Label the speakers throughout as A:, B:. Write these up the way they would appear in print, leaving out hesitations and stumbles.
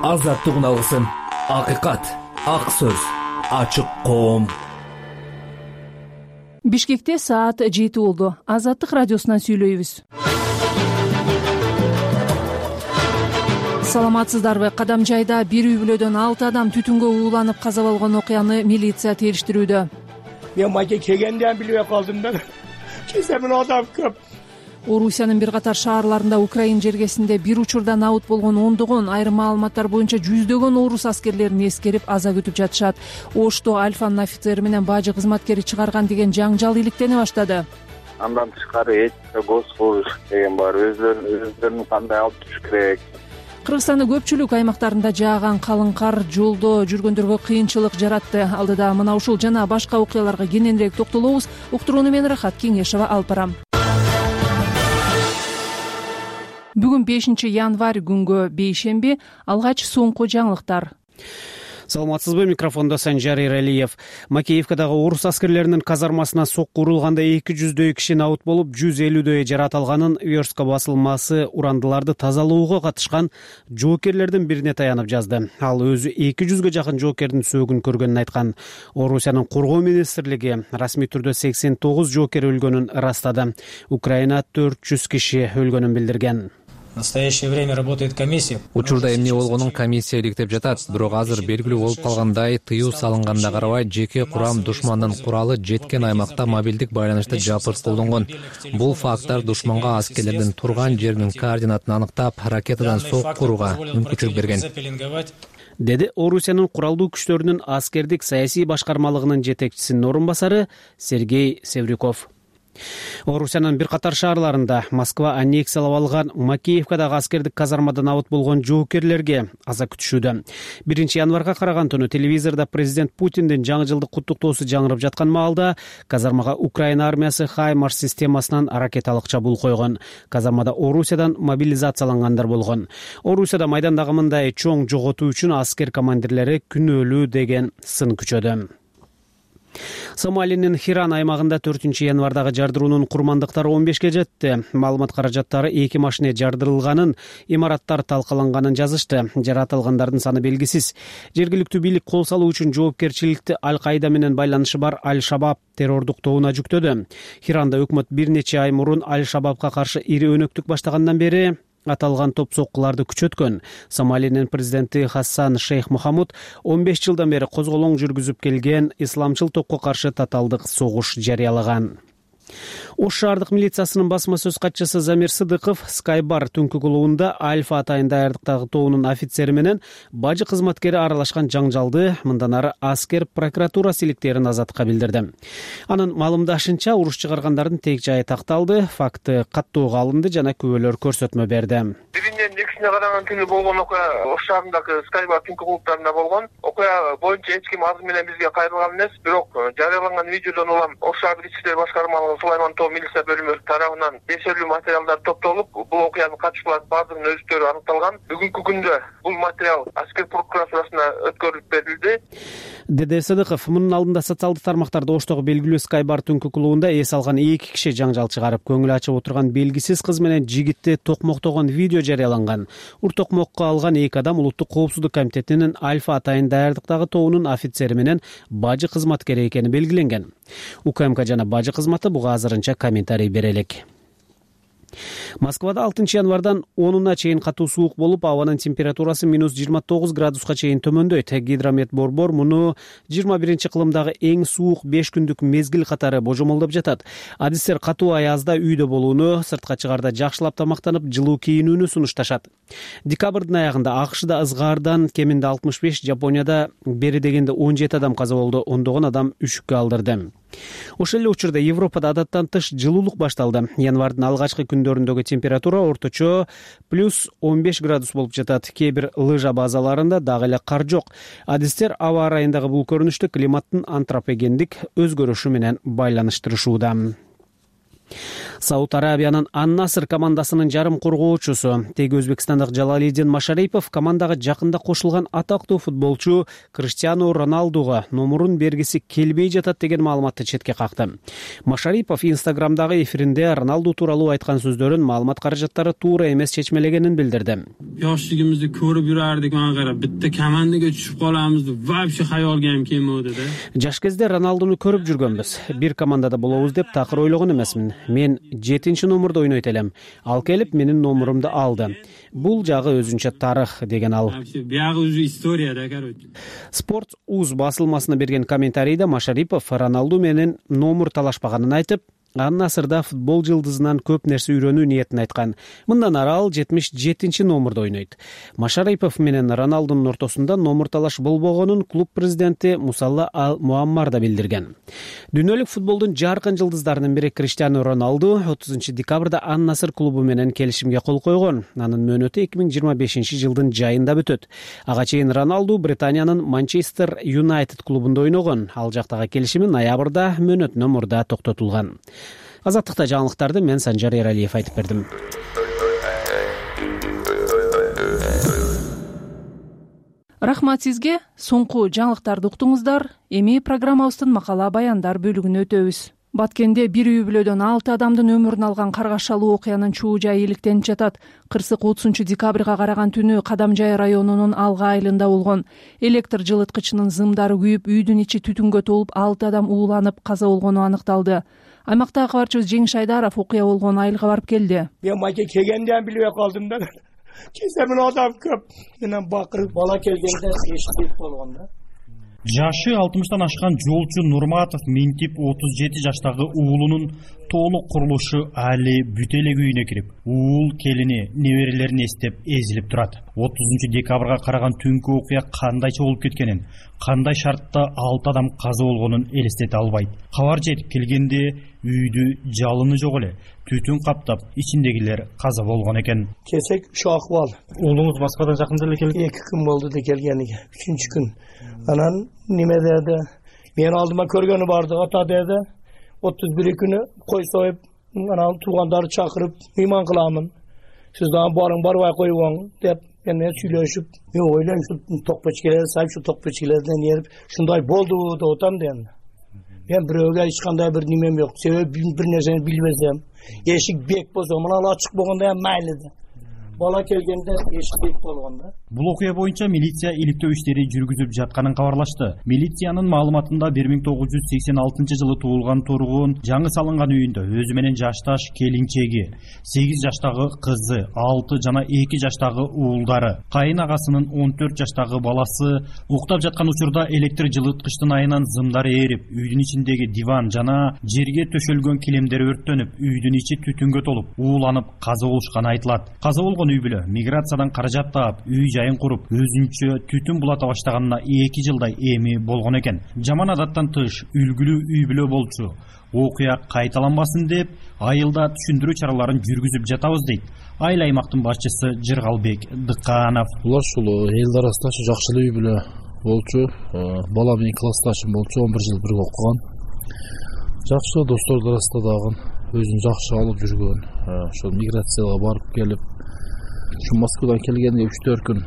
A: азаттыгын алгысың. Акыйкат, ак сөз, ачык коом.
B: Бишкекте саат 7 болду. Азаттык радиосунан сүйлөйбүз. Саламатсыздарбы? Кадам жайда бир үй бүлөдөн 6 адам түтүнгө ууланып каза болгон окуяны милиция териштирүүдө.
C: Мен майке келгенден билбей калдым да. Чесемин адам көп.
B: Орусиянын бир катар шаарларында Украин жергесинде бир учурда набыт болгон ондогон, айрым маалыматтар боюнча жүздөгөн орус аскерлерин эскерип аза күтүп жатышат. Ошто Альфанын офицери менен бажы кызматкери чыгарган деген жаңжал иликтене баштады.
D: Андан тышкары этика, госслужащий деген бар. Өздөрүн кандай алып туруш керек.
B: Кыргызстандын көпчүлүк аймактарында жааган калың кар жолдо жүргөндөргө кыйынчылык жаратты. Алдыда мына ушул жана башка окуяларга кененирээк токтолобуз. Уктурууну мен Рахат Кеңешова алып барам. Бүгүн 5 январь күнгө бейшемби. Алгач соңку жаңылыктар.
E: Саламатсызбы, микрофондо Санжар Иралиев. Макеевкадагы орус аскерлеринин казармасына сокку урулганда 200дөй киши набыт болуп, 150дөй жаратылганын Верска басылмасы урандыларды тазалоого катышкан жоокерлердин бирине таянып жазды. Ал өзү 200ге жакын жоокердин сөөгүн көргөнүн айткан. Орусиянын коргоо министрлиги расмий түрдө 89 жоокер өлгөнүн ырастады. Украина 400 киши өлгөнүн билдирген.
F: В настоящее время работает комиссия.
G: Учурда эмне болгонун комиссия иликтеп жатат. Бирок азыр белгилүү болуп калгандай, тыюу салынганда карабай жеке курам душмандын куралы жеткен аймакта мобилдик байланышты жапырт колдонгон. Бул факттар душманга аскерлердин турган жеринин координатын аныктап, ракетадан сокку урууга мүмкүнчүлүк берген,
E: деди Орусиянын куралдуу күчтөрүнүн аскердик саясий башкармалыгынын жетекчисинин орун басары Сергей Севрюков. Орусиянын бир катар шаарларында Москва аннексиялап алган Макеевкадагы аскердик казармада набыт болгон жоокерлерге аза күтүшүүдө. 1 январга караган түнү телевизордо президент Путиндин жаңы жылдык куттуктоосу жаңырып жаткан маалда казармага Украина армиясы Хаймарс системасынан ракеталык чабуул койгон. Казармада Орусиядан мобилизациялангандар болгон. Орусияда майдандагы мындай чоң жоготуу үчүн аскер командирлери күнөөлүү деген сын күчөдө. Сомалинин Хиран аймагында 4 январдагы жардыруунун курмандыктары 15ге жетти. Маалымат каражаттары 2 машина жардырылганын, имараттар талкаланганын жазышты. Жаратылгандардын саны белгисиз. Жергиликтүү бийлик кол салуу үчүн жоопкерчиликти Аль-Каида менен байланышы бар Аль-Шабаб террордук тобуна жүктөдү. Хиранда өкмөт бир нече ай мурун Аль-Шабабка каршы ири өнөктүк баштагандан бери аталган топ соккуларды күчөткөн. Сомалинин президенти Хасан Шейх Мухаммуд 15 жылдан бери козголоң жүргүзүп келген исламчыл топко каршы таталдык согуш жарыялаган. Ош шаардык милициясынын басма сөз катчысы Замир Сыдыков Скайбар түнкү клубунда Альфа атайын даярдыктагы тобунун офицери менен бажы кызматкери аралашкан жаңжалды мындан ары аскер прокуратура иликтерин азаттыкка билдирди. Анын маалымдашынча, уруш чыгаргандардын тег жайы такталды, факты каттоого алынды жана күбөлөр көрсөтмө берди.
D: Биринен экисине караган күнү болгон окуя Ош шаарындагы Скайбар түнкү клубтарында болгон. Окуя боюнча эч ким азыр менен бизге кайрылган эмес, бирок жарыяланган видеодон улам Ош шаардык ички иштер башкармалыгы Сулайман тоо милиция бөлүмү тарабынан эсептүү материалдар топтолуп, бул окуянын катышкылары баардыгынын өздөрү аныкталган. Бүгүнкү күндө бул материал аскер прокуратурасына өткөрүлүп берилди,
E: деди Сыдыков. Мунун алдында социалдык тармактарда Оштогу белгилүү Скайбар түнкү клубунда эс алган 2 киши жаңжал чыгарып, көңүл ачып отурган белгисиз кыз менен жигитти токмоктогон видео жарыяланган. Уртокмокко алган 2 адам Улуттук коопсуздук комитетинин Альфа атайын даярдыктагы тобунун офицери менен бажы кызматкери экени белгиленген. УКМК жана бажы кызматы буга азырынча комментарий бере элек. Москвада 6 январдан 10-на чейин катуу суук болуп, абанын температурасы -29 градуска чейин төмөндөйт. Гидромет Борбор муну 21-кылымдагы эң суук 5 күндүк мезгил катары божомолдоп жатат. Адистер катуу аязда үйдө болууну, сыртка чыгарда жакшылап тамактанып, жылуу кийинүүнү сунушташат. Декабрдын аягында АКШда ызгаардан кеминде 65, Жапонияда бери дегенде 17 адам каза болду, ондогон адам үшүккө алдырды. Ошол эле учурда Европада адаттан тыш жылуулук башталды. Январдын алгачкы күндөрүндөгү температура орточо +15 градус болуп жатат. Кээ бир лыжа базаларында дагы эле кар жок. Адистер аба ырайындагы бул көрүнүштү климаттын антропогендик өзгөрүшү менен байланыштырышууда. Сауд Арабиянын Ан-Наср командасынын жарым коргоочусу теги өзбекстандык Жалалидин Машарипов командага жакында кошулган атактуу футболчу Криштиану Роналдуга номурун бергиси келбей жатат деген маалыматты четке какты. Машарипов Инстаграмдагы эфиринде Роналду тууралуу айткан сөздөрүн маалымат каражаттары туура эмес чечмелегенин билдирди.
H: Yoshligimizda ko'rib yurardik, mana qarab, bitta komandaga tushib qolamiz deb вообще xayolga ham kelmadi-da.
E: Жаш кезде Роналдуну көрүп жүргөнбүз. Бир командада болобуз деп такыр ойлогон эмесмин. Мен 7-чи номурда ойнойт элем. Ал келип менин номурумду алды. Бул жагы өзүнчө тарых деген ал.
H: Бягы уже история да, короче.
E: Спорт Уз басылмасына берген комментарийде Машарипов Роналду менен номур талашпаганын айтып, Ан-Насрда футбол жылдызынан көп нерсе үйрөнүү ниетин айткан. Мындан ары ал 77-чи номурда ойнойт. Машарипов менен Роналдунун ортосунда номур талаш болбогонун клуб президенти Мусалла Ал-Муаммар да билдирген. Дүйнөлүк футболдун жаркын жылдыздарынын бири Криштиану Роналду 30-декабрда Ан-Наср клубу менен келишимге кол койгон. Анын мөөнөтү 2025-жылдын жайында бүтөт. Ага чейин Роналду Британиянын Манчестер Юнайтед клубунда ойногон. Ал жактагы келишими ноябрда мөөнөтүнөн мурда токтотулган. Азаттыкта жаңылыктарды мен Санжар Эралиев айтып бердим.
B: Рахмат сизге. Соңку жаңылыктарды уктуңуздар. Эми программабыздын макала баяндар бөлүгүнө өтөбүз. Баткенде бир үй бүлөдөн 6 адамдын өмүрүн алган каргашалуу окуянын чуу жайы иликтенип жатат. Кырсык 30-декабрга караган түнү Кадамжай районунун Алга айылында болгон. Электр жылыткычынын зымдары күйүп, үйдүн ичи түтүнгө толуп, 6 адам ууланып каза болгону аныкталды. Аймактагы кабарчыбыз Жеңиш Айдаров окуя болгон айылга барып келди.
C: Мен майка келгенден билбей калдым да. Кеземин адам көп. Менен бакырып бала келгенде эшик болгон да.
I: Жашы 60-тан ашкан жолчу Нурматов Ментип 37 жаштагы уулунун толук курулушу али бүт эле күйүнө кирип, уул келини неберелерин эстеп эзилип турат. 30-декабрга караган түнкү окуя кандайча болуп кеткенин, кандай шартта 6 адам каза болгонун элестете албайт. Кабар жетип келгенде үйдү жалыны жок эле, түтүн каптап, ичиндегилер каза болгон экен.
C: Кесек ушу акыбал.
I: Уулуңуз Москвадан жакында эле келди?
C: 2 күн болду да келгениге. 3-чү күн. Анан неме деди? Мен алдыма көргөнү барды, ата деди. 31 күнү кой союп, анан туугандарды чакырып, мейман кыламын. Сиз дагы барың барбай койбоң деп менен сүйлөшүп, мен ойлойм ушу токпечкелерди сайып, ушу токпечкелерден ерип, ушундай болду деп атам дейм. Мен бирөөгө эч кандай бир немем жок. Себеби бир нерсени билбесем, эшик бек болсо, мына ачык болгондо ham майлы. Бала келгенде эшик бек болгон да.
I: Бул окуя боюнча милиция иликтөө иштери жүргүзүп жатканын кабарлашты. Милициянын маалыматында 1986 жылы туулган тургун жаңы салынган үйүндө өзү менен жашташ келинчеги, 8 жаштагы кызы, 6 жана 2 жаштагы уулдары, кайын агасынын 14 жаштагы баласы уктап жаткан учурда электр жылыткычтын айынан зымдары эрип, үйдүн ичиндеги диван жана жерге төшөлгөн килемдер өрттөнүп, үйдүн ичи түтүнгө толуп, ууланып каза болушканы айтылат. Каза болгон үй бүлө миграциядан каражат таап, үй жайын куруп, өзүнчө түтүн булата баштаганына 2 жылдай эми болгон экен. Жаман адаттан тыш үлгүлүү үй бүлө болчу. Окуя кайталанбасын деп, айылда түшүндүрүү чараларын жүргүзүп жатабыз дейт айыл аймактын башчысы Жыргалбек Дыкканов.
J: Булар ушул эл арасында жакшы үй бүлө болчу. Бала менен классташым болчу, 11 жыл бирге окуган. Жакшы достор арасында дагы өзүн жакшы алып жүргөн. Ошол миграцияга барып келип, şu Moskvadan kelgенде 3-4 күн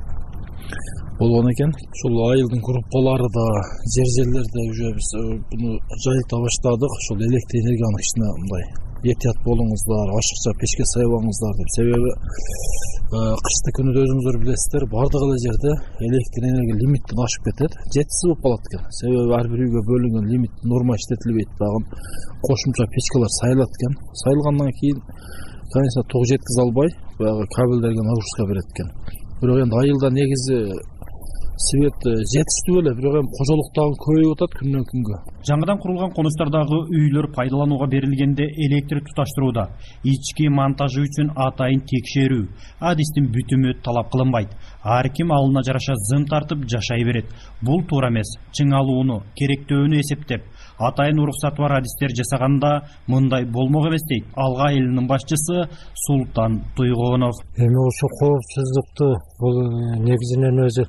J: болгон экен. Ошол айылдын группалары да жерлерде уже биз буну жайылта баштадык. Ошол электр энергияны кичине мындай этият болуңуздар, ашыкча печке сайбаңыздар деп. Себеби кышты күнү да өзүңүздөр билесиздер, бардык эле жерде электр энергия лимиттен ашып кетет, жетишсиз болуп калат экен. Себеби ар бир үйгө бөлүнгөн лимит норма иштетилбейт, дагы кошумча печкалар сайылат экен. Сайылгандан кийин конечно ток жеткизе албай, баягы кабелдерге нагрузка берет экен. Бирок эми айылда негизи свет жетиштүү эле, бирок эми кожолуктагы көбөйүп атат күндөн күнгө.
I: Жаңыдан курулган конуштардагы үйлөр пайдаланууга берилгенде электр туташтырууда ички монтажы үчүн атайын текшерүү, адистин бүтүмү талап кылынбайт. Ар ким алына жараша зым тартып жашай берет. Бул туура эмес. Чыңалууну, керектөөнү эсептеп, атайын уруксаты бар адистер жасаганда мындай болмок эмес дейт Алга айылынын башчысы Султан Туйгонов.
K: Эми ошо коопсуздукту бул негизинен өзү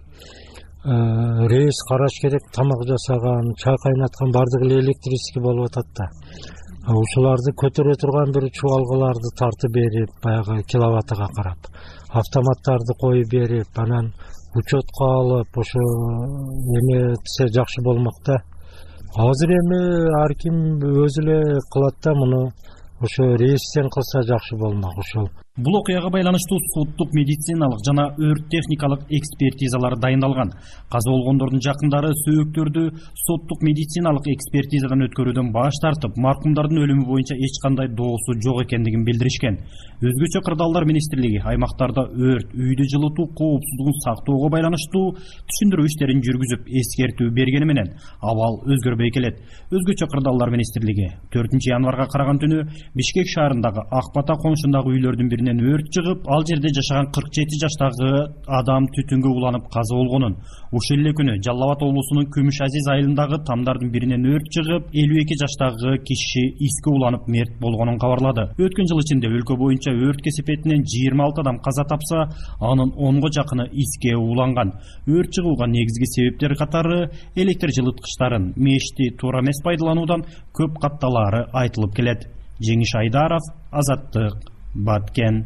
K: рейс караш керек, тамак жасаган, чай кайнаткан бардыгы эле электрический болуп атат да. ушуларды көтөрө турган бир чубалгыларды тартып берип, баягы киловаттыга карап, автоматтарды коюп берип, анан учетко алып, ошо эметсе жакшы болмок да. Азыр эми ар ким өзү эле кылат да, муну ошо рейстен кылса жакшы болмок ошол.
I: Бул окуяга байланыштуу соттук медициналык жана өрт техникалык экспертизалар дайындалган. Каза болгондордун жакындары сөөктөрдү соттук медициналык экспертизадан өткөрүүдөн баш тартып, маркумдардын өлүмү боюнча эч кандай доосу жок экендигин билдиришкен. Өзгөчө Кырдаалдар министрлиги аймактарда өрт, үйдү жылытуу коопсуздугун сактоого байланыштуу түшүндүрүү иштерин жүргүзүп, эскертүү бергени менен абал өзгөрбөй келет. Өзгөчө Кырдаалдар министрлиги 4 январга караган түнү Бишкек шаарындагы Ак Бата конушундагы үйлөрдүн биринен өрт чыгып, ал жерде жашаган 47 жаштагы адам түтүнгө уланып каза болгонун, ушул эле күнү Жалал Абад облусунун Күмүш Азиз айылындагы тамдардын биринен өрт чыгып, 52 жаштагы киши иске уланып мерт болгонун кабарлады. Өткөн жыл ичинде өлкө боюнча өрт кесепетинен 26 адам каза тапса, анын 10го жакыны иске уланган. Өрт чыгууга негизги себептер катары электр жылыткычтарын мешти туура эмес пайдалануудан көп катталаары айтылып келет. Жеңиш Айдаров, Азаттык, Баткен.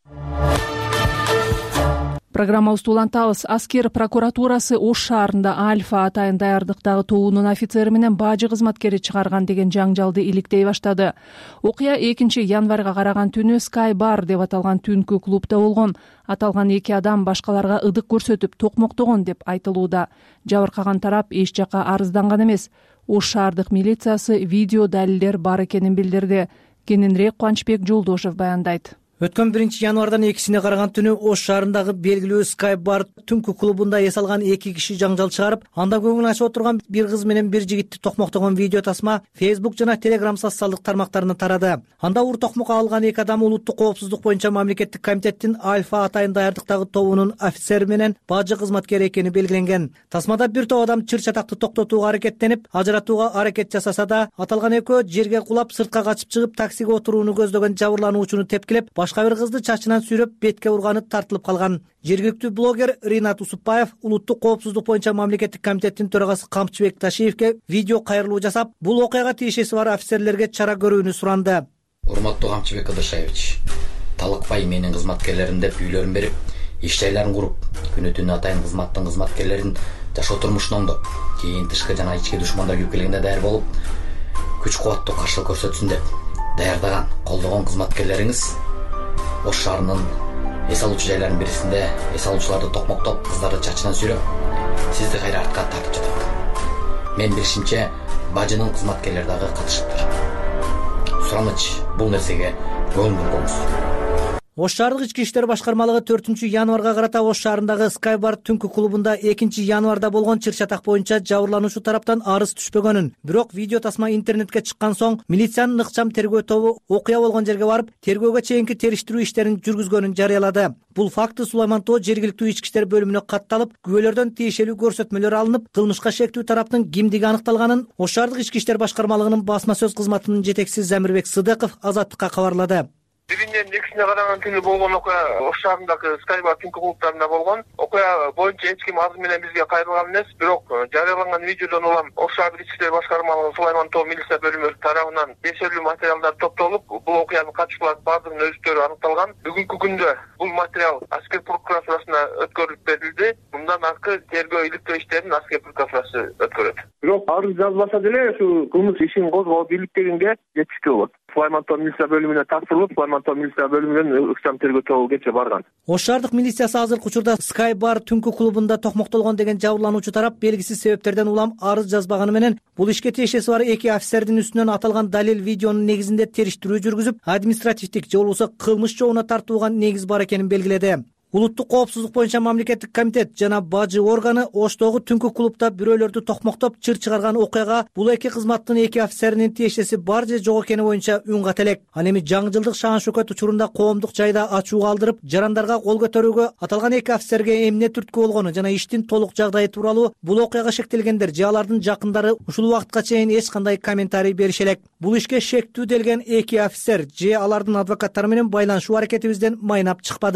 B: Программабызды улантабыз. Аскер прокуратурасы Ош шаарында Альфа атайын даярдыктагы тобунун офицери менен бажы кызматкери чыгарган деген жаңжалды иликтей баштады. Окуя 2 январга караган түнү Sky Bar деп аталган түнкү клубда болгон. Аталган 2 адам башкаларга ыдык көрсөтүп токмоктогон деп айтылууда. Жабыркаган тарап эч жака арызданган эмес. Ош шаардык милициясы видео далилдер бар экенин билдирди. Кененирээк Кубанычбек Жолдошев баяндайт.
A: Өткөн 1 январдан 2-сине караган түнү Ош шаарындагы белгилүү Sky Bar түнкү клубунда эс алган 2 киши жаңжал чыгарып, анда көңүл ачып отурган бир кыз менен бир жигитти токмоктогон видео тасма Facebook жана Telegram социалдык тармактарына тарады. Анда ур токмок алган 2 адам улуттук коопсуздук боюнча мамлекеттик комитеттин Альфа атайын даярдыктагы тобунун офицери менен бажы кызматкери экени белгиленген. Тасмада бир топ адам чыр чатакты токтотууга аракеттенип, ажыратууга аракет жасаса да, аталган экөө жерге кулап сыртка качып чыгып таксиге отурууну көздөгөн жабырлануучуну тепкилеп, башка бир кызды чачынан сүйрөп бетке урганы тартылып калган. Жергиликтүү блогер Ринат Усупбаев улуттук коопсуздук боюнча мамлекеттик комитеттин төрагасы Камчыбек Ташиевке видео кайрылуу жасап, бул окуяга тиешеси бар офицерлерге чара көрүүнү суранды.
L: Урматтуу Камчыбек Ташиевич, талыкпай менин кызматкерлерим деп үйлөрүн берип, иш жайларын куруп, күнү-түнү атайын кызматтын кызматкерлерин жашоо турмушун оңдоп, кийин тышкы жана ички душмандар кирип келгенде даяр болуп, күч-кубаттуу каршылык көрсөтсүн деп даярдаган, колдогон кызматкерлериңиз Ош шаарынын эс алуучу жайларынын бирисинде эс алуучуларды токмоктоп, кыздарды чачынан сүйрөп, сизди кайра артка тартып жатат. Мен билишимче, бажынын кызматкерлери дагы катышыптыр. Сураныч, бул нерсеге көңүл бургуңуз.
A: Ош шаардык ички иштер башкармалыгы 4 январга карата Ош шаарындагы Sky Bar түнкү клубунда 2 январда болгон чыр чатак боюнча жабырлануучу тараптан арыз түшпөгөнүн, бирок видео тасма интернетке чыккан соң милициянын ыкчам тергөө тобу окуя болгон жерге барып, тергөөгө чейинки териштирүү иштерин жүргүзгөнүн жарыялады. Бул факты Сулайман Тоо жергиликтүү ички иштер бөлүмүнө катталып, күбөлөрдөн тиешелүү көрсөтмөлөр алынып, кылмышка шектүү тараптын кимдиги аныкталганын Ош шаардык ички иштер башкармалыгынын басма сөз кызматынын жетекчиси Замирбек Сыдыков Азаттыкка кабарлады.
D: Биринен 2-сине караган түнү болгон окуя Ош шаарындагы Sky Bar түнкү клубдарында болгон. Окуя боюнча эч ким азыр менен бизге кайрылган эмес, бирок жарыяланган видеодон улам Ош шаардык ички иштер башкармалыгы Сулайман Тоо милиция бөлүмү тарабынан тиешелүү материалдар топтолуп, бул окуянын катчылары бардыгынын өздөрү аныкталган. Бүгүнкү күндө бул материал Аскер прокуратурасына өткөрүлүп берилди. Мындан аркы тергөө иликтөө иштерин Аскер прокуратурасы өткөрөт. Бирок арыз жазбаса деле ушу кылмыш ишин козгоо бийликтеринге жетиштүү болот. Сулайман Тоо милиция бөлүмүнө тапшырылып, Сулайман Тоо милиция бөлүмүнөн ыкчам тергөө тобу кече барган.
A: Ош шаардык милициясы азыркы учурда Sky Bar түнкү клубунда токмоктолгон деген жабырлануучу тарап белгисиз себептерден улам арыз жазбаганы менен бул ишке тиешеси бар 2 офицердин үстүнөн аталган далил видеонун негизинде териштирүү жүргүзүп, административдик же болбосо кылмыш жообуна тартууга негиз бар экенин белгиледи. Улуттук коопсуздук боюнча мамлекеттик комитет жана бажы органы Оштогу түнкү клубда бирөөлөрдү токмоктоп чыр чыгарган окуяга бул 2 кызматтын 2 офицеринин тиешеси бар же жок экени боюнча үн ката элек. Ал эми жаңжылдык шаан шөкөт учурунда коомдук жайда ачууга алдырып, жарандарга кол көтөрүүгө, аталган 2 офицерге эмне түрткү болгону жана иштин толук жагдайы тууралуу бул окуяга шектелгендер же алардын жакындары ушул убакытка чейин эч кандай комментарий берише элек. Бул ишке шектүү делген 2 офицер же алардын адвокаттары менен байланышуу аракетибизден майнап чыкпады.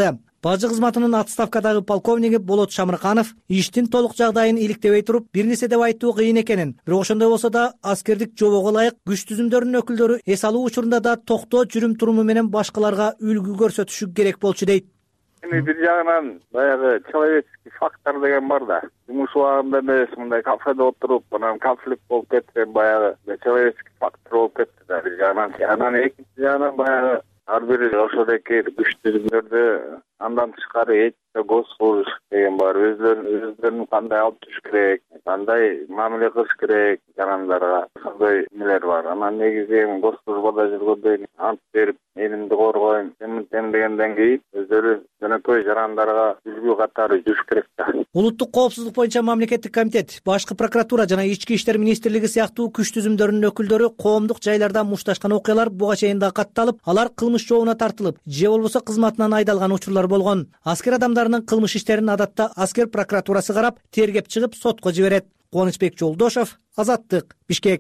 A: бажы кызматынын отставкадагы полковниги Болот Шамырканов иштин толук жагдайын иликтебей туруп бир нерсе деп айтуу кыйын экенин, бирок ошондой болсо да аскердик жобого ылайык күч түзүмдөрүнүн өкүлдөрү эс алуу учурунда да токтоо жүрүм туруму менен башкаларга үлгү көрсөтүшү керек болчу дейт.
M: Бир жагынан баягы человеческий фактор деген бар да. Жумуш убагында эмес, мындай кафеде отуруп, анан конфликт болуп кетсе, баягы человеческий фактор болуп кетти да бир жагынан. Анан экинчи жагынан баягы ар бир ошодоки күч түзүмдөрдү андан тышкары этика, госслужащий деген бар. Өздөрүн кандай алып туруш керек, кандай мамиле кылыш керек жарандарга, ошондой нелер бар. Анан негизи госслужбада жүргөндө ант берип, элимди коргойм, дегенден кийин өздөрү жөнөкөй жарандарга үлгү катары жүрүш керек да.
A: Улуттук коопсуздук боюнча мамлекеттик комитет, башкы прокуратура жана ички иштер министрлиги сыяктуу күч түзүмдөрүнүн өкүлдөрү коомдук жайларда мушташкан окуялар буга чейин да катталып, алар кылмыш жообуна тартылып, же болбосо кызматынан айдалган учурлар болгон. Аскер адамдарынын кылмыш иштерин адатта аскер прокуратурасы карап, тергеп чыгып сотко жиберет. Кубанычбек Жолдошов, Азаттык, Бишкек.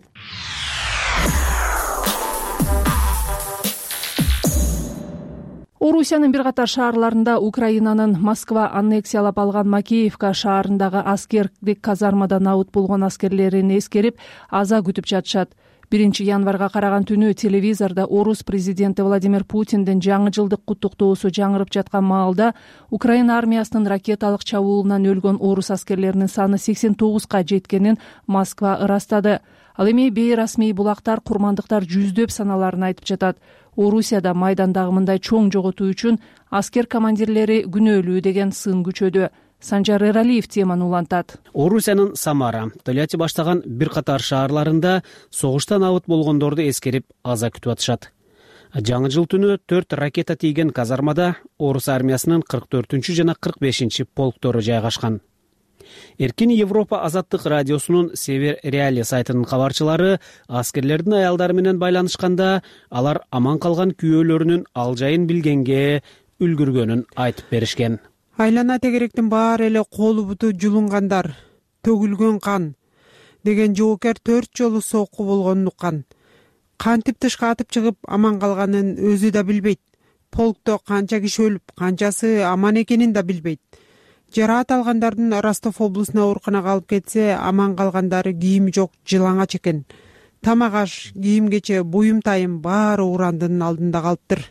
B: Орусиянын бир катар шаарларында Украинанын Москва аннексиялап алган Макеевка шаарындагы аскердик казармадан аут болгон аскерлерин эскерип, аза күтүп жатышат. 1 январга караган түнү телевизордо орус президенти Владимир Путиндин жаңы жылдык куттуктоосу жаңырып жаткан маалда Украина армиясынын ракеталык чабуулунан өлгөн орус аскерлеринин саны 89га жеткенин Москва ырастады. Ал эми бейрасмий булактар курмандыктар жүздөп саналарын айтып жатат. Орусияда майдандагы мындай чоң жоготуу үчүн аскер командирлери күнөөлүү деген сын күчөдү. Санжар Эралиев теманы улантат.
E: Орусиянын Самара, Тольятти баштаган бир катар шаарларында согуштан абыт болгондорду эскерип аза күтүп атышат. Жаңы жыл түнү 4 ракета тийген казармада орус армиясынын 44 жана 45 полктору жайгашкан. Эркин Европа азаттык радиосунун Север Реали сайтынын кабарчылары аскерлердин аялдары менен байланышканда алар аман калган күйөөлөрүнүн ал жайын билгенге үлгүргөнүн айтып беришкен.
N: Айлана тегеректин баары эле колу буту жулунгандар, төгүлгөн кан деген жоокер 4 жолу сокку болгонун уккан. Кантип тышка атып чыгып аман калганын өзү да билбейт. Полкто канча киши өлүп, канчасы аман экенин да билбейт. Жараат алгандардын Ростов облусуна ооруканага алып кетсе, аман калгандары кийими жок жылаңач экен. Тамак аш, кийим-кече, буюм-тайым баары урандын алдында калыптыр.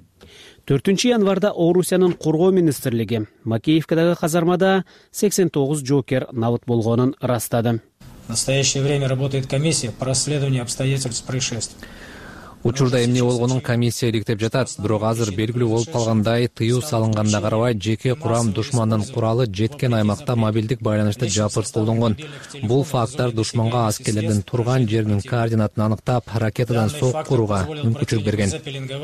E: 4 январда Орусиянын коргоо министрлиги Макеевкадагы казармада 89 жоокер набыт болгонун ырастады.
F: В настоящее время работает комиссия по расследованию обстоятельств происшествия.
G: Учурда эмне болгонун комиссия иликтеп жатат, бирок азыр белгилүү болуп калгандай, тыюу салынганда карабай жеке курам душмандын куралы жеткен аймакта мобилдик байланышты жапырт колдонгон. Бул факттар душманга аскерлердин турган жеринин координатын аныктап, ракетадан сок курууга мүмкүнчүлүк берген.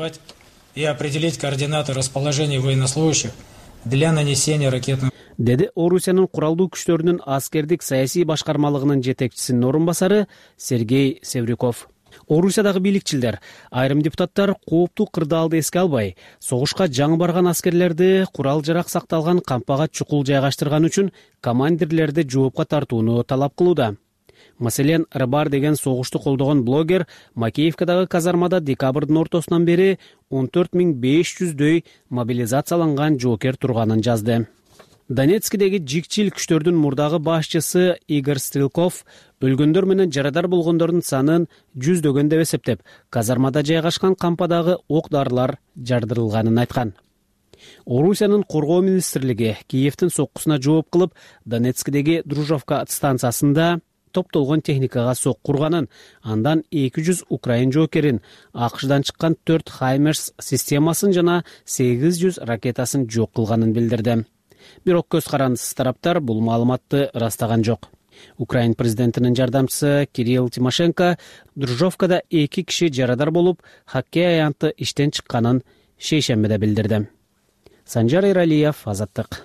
F: И определить координаты расположения военнослужащих для нанесения ракетных.
E: Деди Орусиянын куралдуу күчтөрүнүн аскердик саясий башкармалыгынын жетекчисинин орун басары Сергей Севрюков. Орусиядагы бийликчилер, айрым депутаттар кооптуу кырдаалды эске албай, согушка жаңы барган аскерлерди курал жарак сакталган кампага чукул жайгаштырган үчүн командирлерди жоопко тартууну талап кылууда. Маселен, Рыбар деген согушту колдогон блогер Макеевкадагы казармада декабрдын ортосунан бери 14500дөй мобилизацияланган жоокер турганын жазды. Донецкидеги жикчил күчтөрдүн мурдагы башчысы Игорь Стрелков өлгөндөр менен жарадар болгондордун санын 100дөгөн деп эсептеп, казармада жайгашкан кампадагы ок-дарылар жардырылганын айткан. Орусиянын коргоо министрлиги Киевдин соккусуна жооп кылып, Донецкидеги Дружовка станциясында топтолгон техникага сок курганын, андан 200 украин жоокерин, АКШдан чыккан 4 Хаймерс системасын жана 800 ракетасын жок кылганын билдирди. Бирок көз карандысыз тараптар бул маалыматты ырастаган жок. Украин президентинин жардамчысы Кирилл Тимошенко Дружовкада 2 киши жарадар болуп, хоккей аянты иштен чыкканын шейшембиде билдирди. Санжар Эралиев, Азаттык.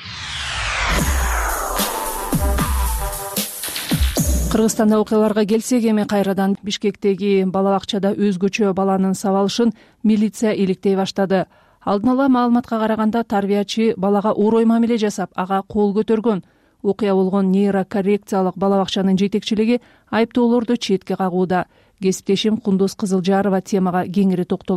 B: Кыргызстанда окуяларга келсек, эми кайрадан Бишкектеги бала бакчада өзгөчө баланын сабалышын милиция иликтей баштады. Алдын ала маалыматка караганда, тарбиячы балага орой мамиле жасап, ага кол көтөргөн. Окуя болгон нейрокоррекциялык бала бакчанын жетекчилиги айыптоолорду четке кагууда. Кесиптешим Кундуз Кызылжарова темага кеңири токтолот.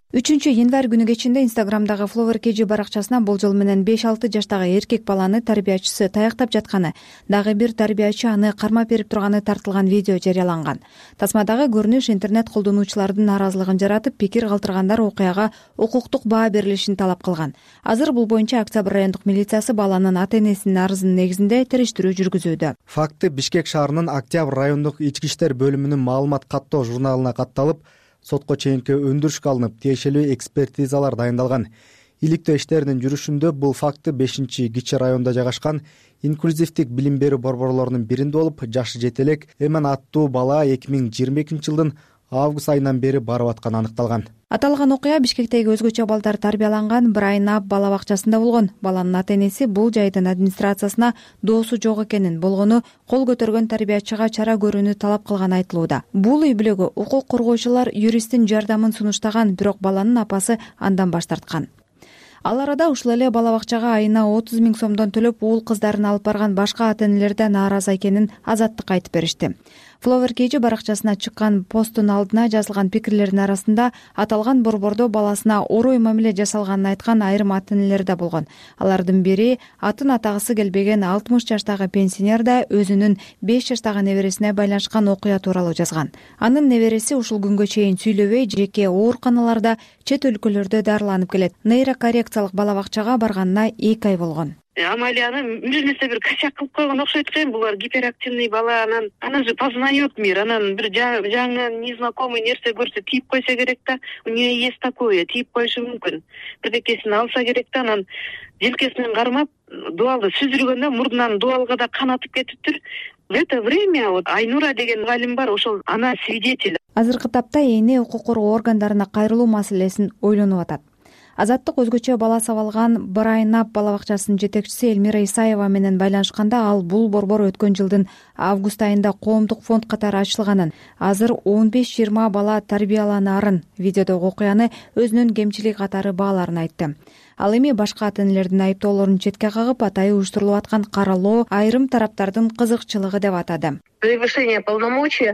O: 3 январь күнү кечинде Инстаграмдагы Flower KG баракчасына болжол менен 5-6 жаштагы эркек баланы тарбиячысы таяктап жатканы, дагы бир тарбиячы аны кармап берип турганы тартылган видео жарыяланган. Тасмадагы көрүнүш интернет колдонуучулардын нааразылыгын жаратып, пикир калтыргандар окуяга укуктук баа берилишин талап кылган. Азыр бул боюнча Октябрь райондук милициясы баланын ата-энесинин арызынын негизинде териштирүү жүргүзүүдө.
P: Факты Бишкек шаарынын Октябрь райондук ички иштер бөлүмүнүн маалымат каттоо журналына катталып, сотко чейинки өндүрүшкө алынып, тиешелүү экспертизалар дайындалган. Иликтөө иштеринин жүрүшүндө бул факты 5-Кичи районунда жайгашкан инклюзивдик билим берүү борборлорунун биринде болуп, жашы жетелек Эмен аттуу бала 2022 жылдын август айынан бери барып атканы аныкталган.
O: Аталган окуя Бишкектеги өзгөчө балдар тарбияланган Брайнап бала бакчасында болгон. Баланын ата-энеси бул жайдын администрациясына доосу жок экенин, болгону кол көтөргөн тарбиячыга чара көрүүнү талап кылганы айтылууда. Бул үй бүлөгө укук коргоочулар юристтин жардамын сунуштаган, бирок баланын апасы андан баш тарткан. Ал арада ушул эле бала бакчага айына 30 000 сомдон төлөп уул кыздарын алып барган башка ата-энелер да нааразы экенин Азаттыкка айтып беришти. Flower KG баракчасына чыккан посттун алдына жазылган пикирлердин арасында аталган борбордо баласына орой мамиле жасалганын айткан айрым ата-энелер да болгон. Алардын бири атын атагысы келбеген 60 жаштагы пенсионер да өзүнүн 5 жаштагы небересине байланышкан окуя тууралуу жазган. Анын небереси ушул күнгө чейин сүйлөбөй, жеке ооруканаларда, чет өлкөлөрдө дарыланып келет. Нейрокоррекциялык бала бакчага барганына 2 ай болгон.
Q: Амалияны бир нерсе бир косяк кылып койгон окшойт экен. Булар гиперактивный бала, анан же познает мир, анан бир жаңы незнакомый нерсе көрсө тийип койсо керек да. У нее есть такое, тийип коюшу мүмкүн. Бирдекесин алса керек да, анан желкесинен кармап, дуалды сүзүлгөндө мурдунан дуалга да кан атып кетиптир. В это время вот Айнура деген мугалим бар, ошол ана свидетель.
O: Азыркы тапта эне укук коргоо органдарына кайрылуу маселесин ойлонуп атат. Азаттык өзгөчө бала сабалган Брайнап бала бакчасынын жетекчиси Элмира Исаева менен байланышканда, ал бул борбор өткөн жылдын август айында коомдук фонд катары ачылганын, азыр 15-20 бала тарбияланаарын, видеодогу окуяны өзүнүн кемчилиги катары бааларын айтты. Ал эми башка ата-энелердин айыптоолорун четке кагып, атайы уюштурулуп аткан каралоо айрым тараптардын кызыкчылыгы деп атады.
Q: Превышение полномочий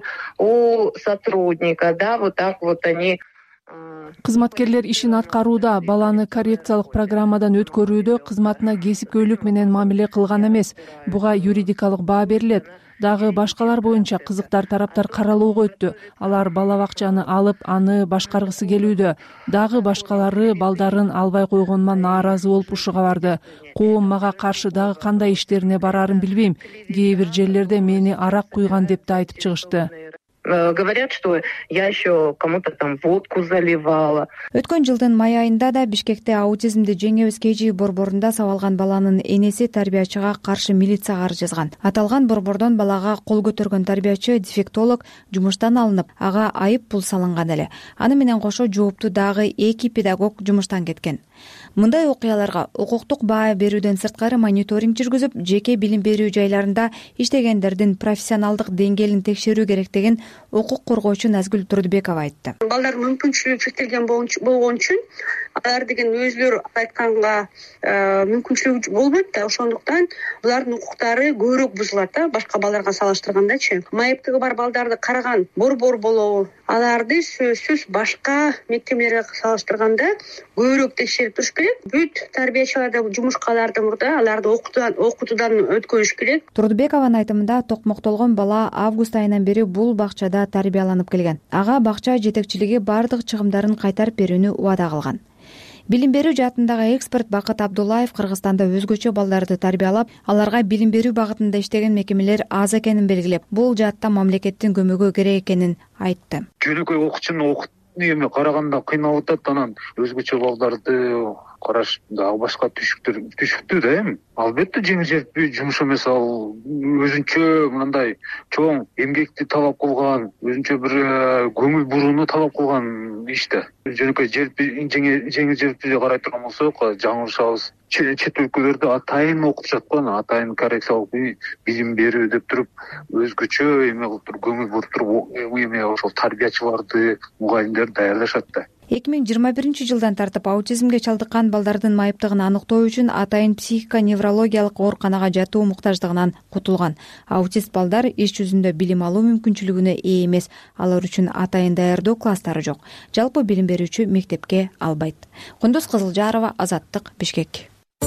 Q: у сотрудника, да, вот так вот они.
B: Кызматкерлер ишин аткарууда, баланы коррекциялык программадан өткөрүүдө кызматына кесипкөйлүк менен мамиле кылган эмес. Буга юридикалык баа берилет. Дагы башкалар боюнча кызыктар тараптар каралууга өттү. Алар бала бакчаны алып, аны башкаргысы келүүдө. Дагы башкалары балдарын албай койгонума нааразы болуп ушуга барды. Коом мага каршы дагы кандай иштерине бараарын билбейм. Кээ бир жерлерде мени арак куйган деп да айтып чыгышты.
Q: Говорят, что я еще кому-то там водку заливала.
O: Өткөн жылдын май айында да Бишкекте аутизмди жеңебиз KG борборунда сабалган баланын энеси тарбиячыга каршы милицияга арыз жазган. Аталган борбордон балага кол көтөргөн тарбиячы дефектолог жумуштан алынып, ага айып пул салынган эле. Аны менен кошо жоопту дагы 2 педагог жумуштан кеткен. Мындай окуяларга укуктук баа берүүдөн сырткары мониторинг жүргүзүп, жеке билим берүү жайларында иштегендердин профессионалдык деңгээлин текшерүү керектигин укук коргоочу Назгүл Турдубекова айтты.
R: Балдар мүмкүнчүлүгү чектелген болгон үчүн алар деген өзлөрү айтканга мүмкүнчүлүгү болбойт да, ошондуктан булардын укуктары көбүрөөк бузулат да, башка балдарга салыштыргандачы. Майыптыгы бар балдарды караган борбор болобу, аларды сөзсүз башка мектептерге салыштырганда көбүрөөк текшерип туруш керек. Бүт тарбиячыларды жумушка аларды мурда аларды окутуудан өткөрүш керек.
O: Турдубекованын айтымында, токмоктолгон бала август айынан бери бул бакчада тарбияланып келген. Ага бакча жетекчилиги бардык чыгымдарын кайтарып берүүнү убада кылган. Билим берүү жаатындагы эксперт Бакыт Абдуллаев Кыргызстанда өзгөчө балдарды тарбиялап, аларга билим берүү багытында иштеген мекемелер аз экенин белгилеп, бул жаатта мамлекеттин көмөгү керек экенин айтты.
S: Жөнөкөй окуучуну эми караганда кыйналып атат, анан өзгөчө балдарды караш дагы башка түшүктүү да эми. Албетте жеңил желпүү жумуш эмес, ал өзүнчө мындай чоң эмгекти талап кылган, өзүнчө бир көңүл бурууну талап кылган иш да. Жөнөкөй жеңил желпүү карай турган болсок, жаңылышабыз. Чет өлкөлөрдө атайын окутушат го, атайын коррекциялык билим берүү деп туруп, өзгөчө эме кылып туруп, көңүл буруп туруп, эме ошол тарбиячыларды, мугалимдерди даярдашат да.
O: 2021 тартып аутизмге чалдыккан балдардын майыптыгын аныктоо үчүн атайын психико-неврологиялык ооруканага жатуу муктаждыгынан кутулган. Аутист балдар иш жүзүндө билим алуу мүмкүнчүлүгүнө ээ эмес, алар үчүн атайын даярдоо класстары жок. Жалпы билим берүүчү мектепке албайт. Кундуз Кызылжарова, Азаттык, Бишкек.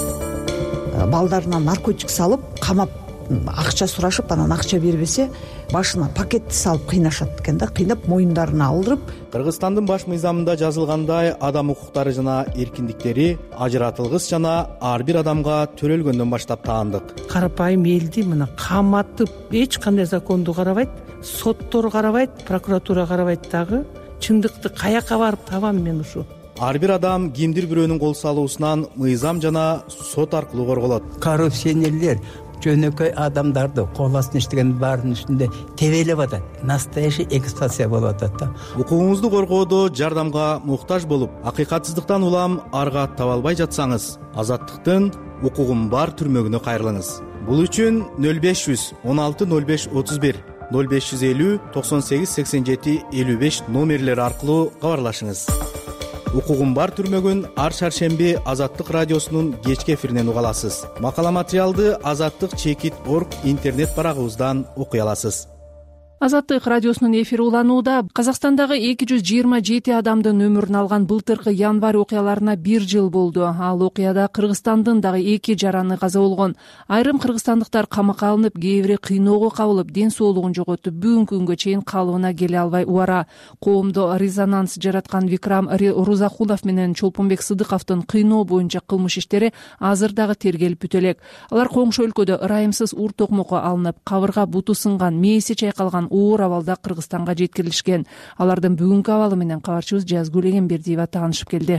T: Балдарына наркотик салып, камап, акча сурашып, анан акча бербесе, башына пакетти салып кыйнашат экен да, кыйнап моюндарына алдырып.
P: Кыргызстандын баш мыйзамында жазылгандай, адам укуктары жана эркиндиктери ажыратылгыс жана ар бир адамга төрөлгөндөн баштап таандык.
U: Карапайым элди мына каматып, эч кандай законду карабайт, соттор карабайт, прокуратура карабайт дагы. Чындыкты каяка барып табам мен ушу?
P: Ар бир адам кимдир бирөөнүн кол салуусунан мыйзам жана сот аркылуу корголот.
V: Коррупционерлер жөнөкөй адамдарды кол астына иштеген баарынын үстүндө тебелеп атат. Настоящий эксплуатация болуп атат да.
P: Укугуңузду коргоодо жардамга муктаж болуп, акыйкатсыздыктан улам арга таба албай жатсаңыз, Азаттыктын укугум бар түрмөгүнө кайрылыңыз. Бул үчүн 0500 16 05 31 0550 98 87 55 номерлери аркылуу кабарлашыңыз. Укугум бар түрмөгүн ар шаршемби Азаттык радиосунун кечки эфиринен уга аласыз. Макала материалды azattik.org интернет барагыбыздан окуй аласыз.
B: Азаттык радиосунун эфири уланууда. Казакстандагы 227 адамдын өмүрүн алган былтыркы январь окуяларына 1 жыл болду. Ал окуяда Кыргызстандын дагы 2 жараны каза болгон. Айрым кыргызстандыктар камакка алынып, кээ бири кыйноого кабылып, ден соолугун жоготуп, бүгүнкү күнгө чейин калыбына келе албай убара. Коомдо резонанс жараткан Викрам Рузакулов менен Чолпонбек Сыдыковдун кыйноо боюнча кылмыш иштери азыр дагы тергелип бүтө элек. Алар коңшу өлкөдө ырайымсыз ур токмокко алынып, кабырга буту сынган, мээси чайкалган оор абалда Кыргызстанга жеткирилишкен. Алардын бүгүнкү абалы менен кабарчыбыз Жазгүл Эгембердиева таанышып келди.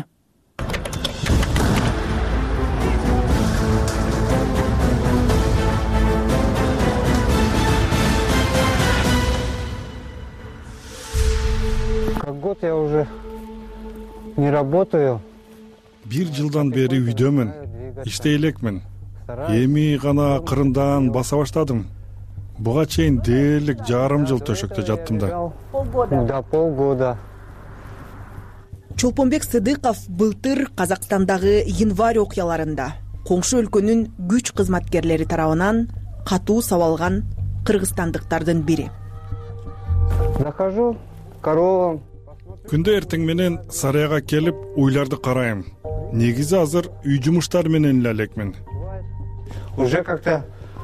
W: Как год я уже не работаю.
X: 1 жылдан бери үйдөмүн, иштей элекмин. Эми гана кырындан баса баштадым. Буга чейин дээрлик жарым жыл төшөктө жаттым да.
W: До полгода.
T: Чолпонбек Сыдыков былтыр Казакстандагы январь окуяларында коңшу өлкөнүн күч кызматкерлери тарабынан катуу сабалган кыргызстандыктардын бири.
W: Захожу коровам.
X: Күндө эртең менен сарайга келип уйларды карайм. Негизи азыр үй жумуштары менен эле элекмин.
W: Уже как-то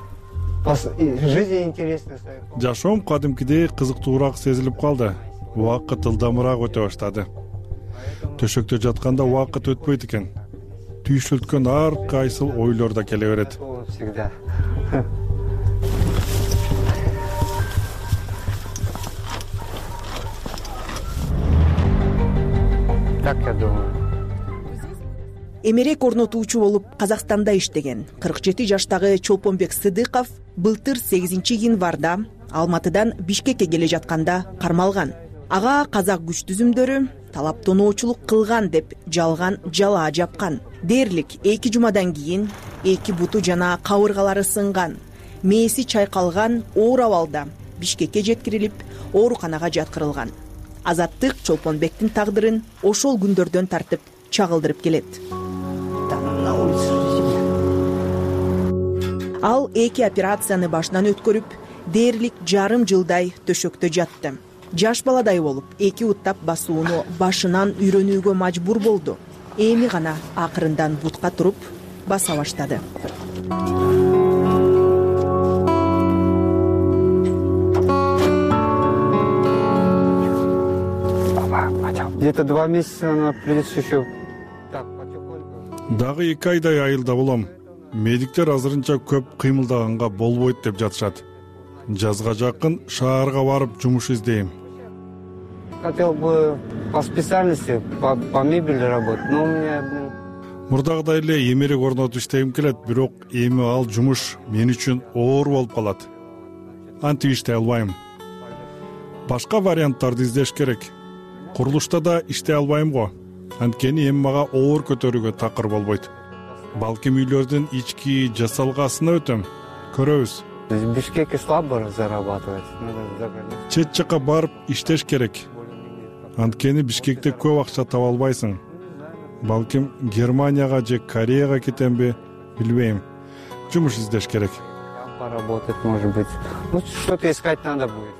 W: жизнь интересная.
X: Жашоом кадимкидей кызыктуураак сезилип калды. Убакыт ылдамыраак өтө баштады. Төшөктө жатканда убакыт өтпөйт экен. Түйшүлткөн ар кайсыл ойлор да келе берет.
W: Всегда. Так я думаю.
T: Эмерек орнотуучу болуп Казакстанда иштеген 47 жаштагы Чолпонбек Сыдыков былтыр 8 январда Алматыдан Бишкекке келе жатканда кармалган. Ага казак күч түзүмдөрү талаптоноочулук кылган деп жалган жалаа жапкан. Дээрлик 2 жумадан кийин 2 буту жана кабыргалары сынган, мээси чайкалган оор абалда Бишкекке жеткирилип, ооруканага жаткырылган. Азаттык Чолпонбектин тагдырын ошол күндөрдөн тартып чагылдырып келет. Ал 2 операцияны башынан өткөрүп, дээрлик жарым жылдай төшөктө жатты. Жаш баладай болуп, 2 уттап басууну башынан үйрөнүүгө мажбур болду. Эми гана акырындан бутка туруп баса баштады.
W: Где-то 2 месяца на придется еще.
X: Дагы 2 айдай айылда болом. Медиктер азырынча көп кыймылдаганга болбойт деп жатышат. Жазга жакын шаарга барып жумуш издейм.
W: Хотел бы по специальности по мебели работать, но у меня
X: мурдагыдай эле эмерек орнотуп иштегим келет, бирок эми ал жумуш мен үчүн оор болуп калат. Антип иштей албайм. Башка варианттарды издеш керек. Курулушта да иштей албайм го. Анткени эми мага оор көтөрүүгө такыр болбойт. Балким үйлөрдүн ички жасалгасына өтөм. Көрөбүз.
W: В Бишкеке слабо зарабатывать.
X: Чет жака барып иштеш керек. анткени Бишкекте көп акча таба албайсың. Балким Германияга же Кореяга кетемби, билбейм. Жумуш издеш керек.
W: Поработать, может быть. Ну, что-то искать надо будет.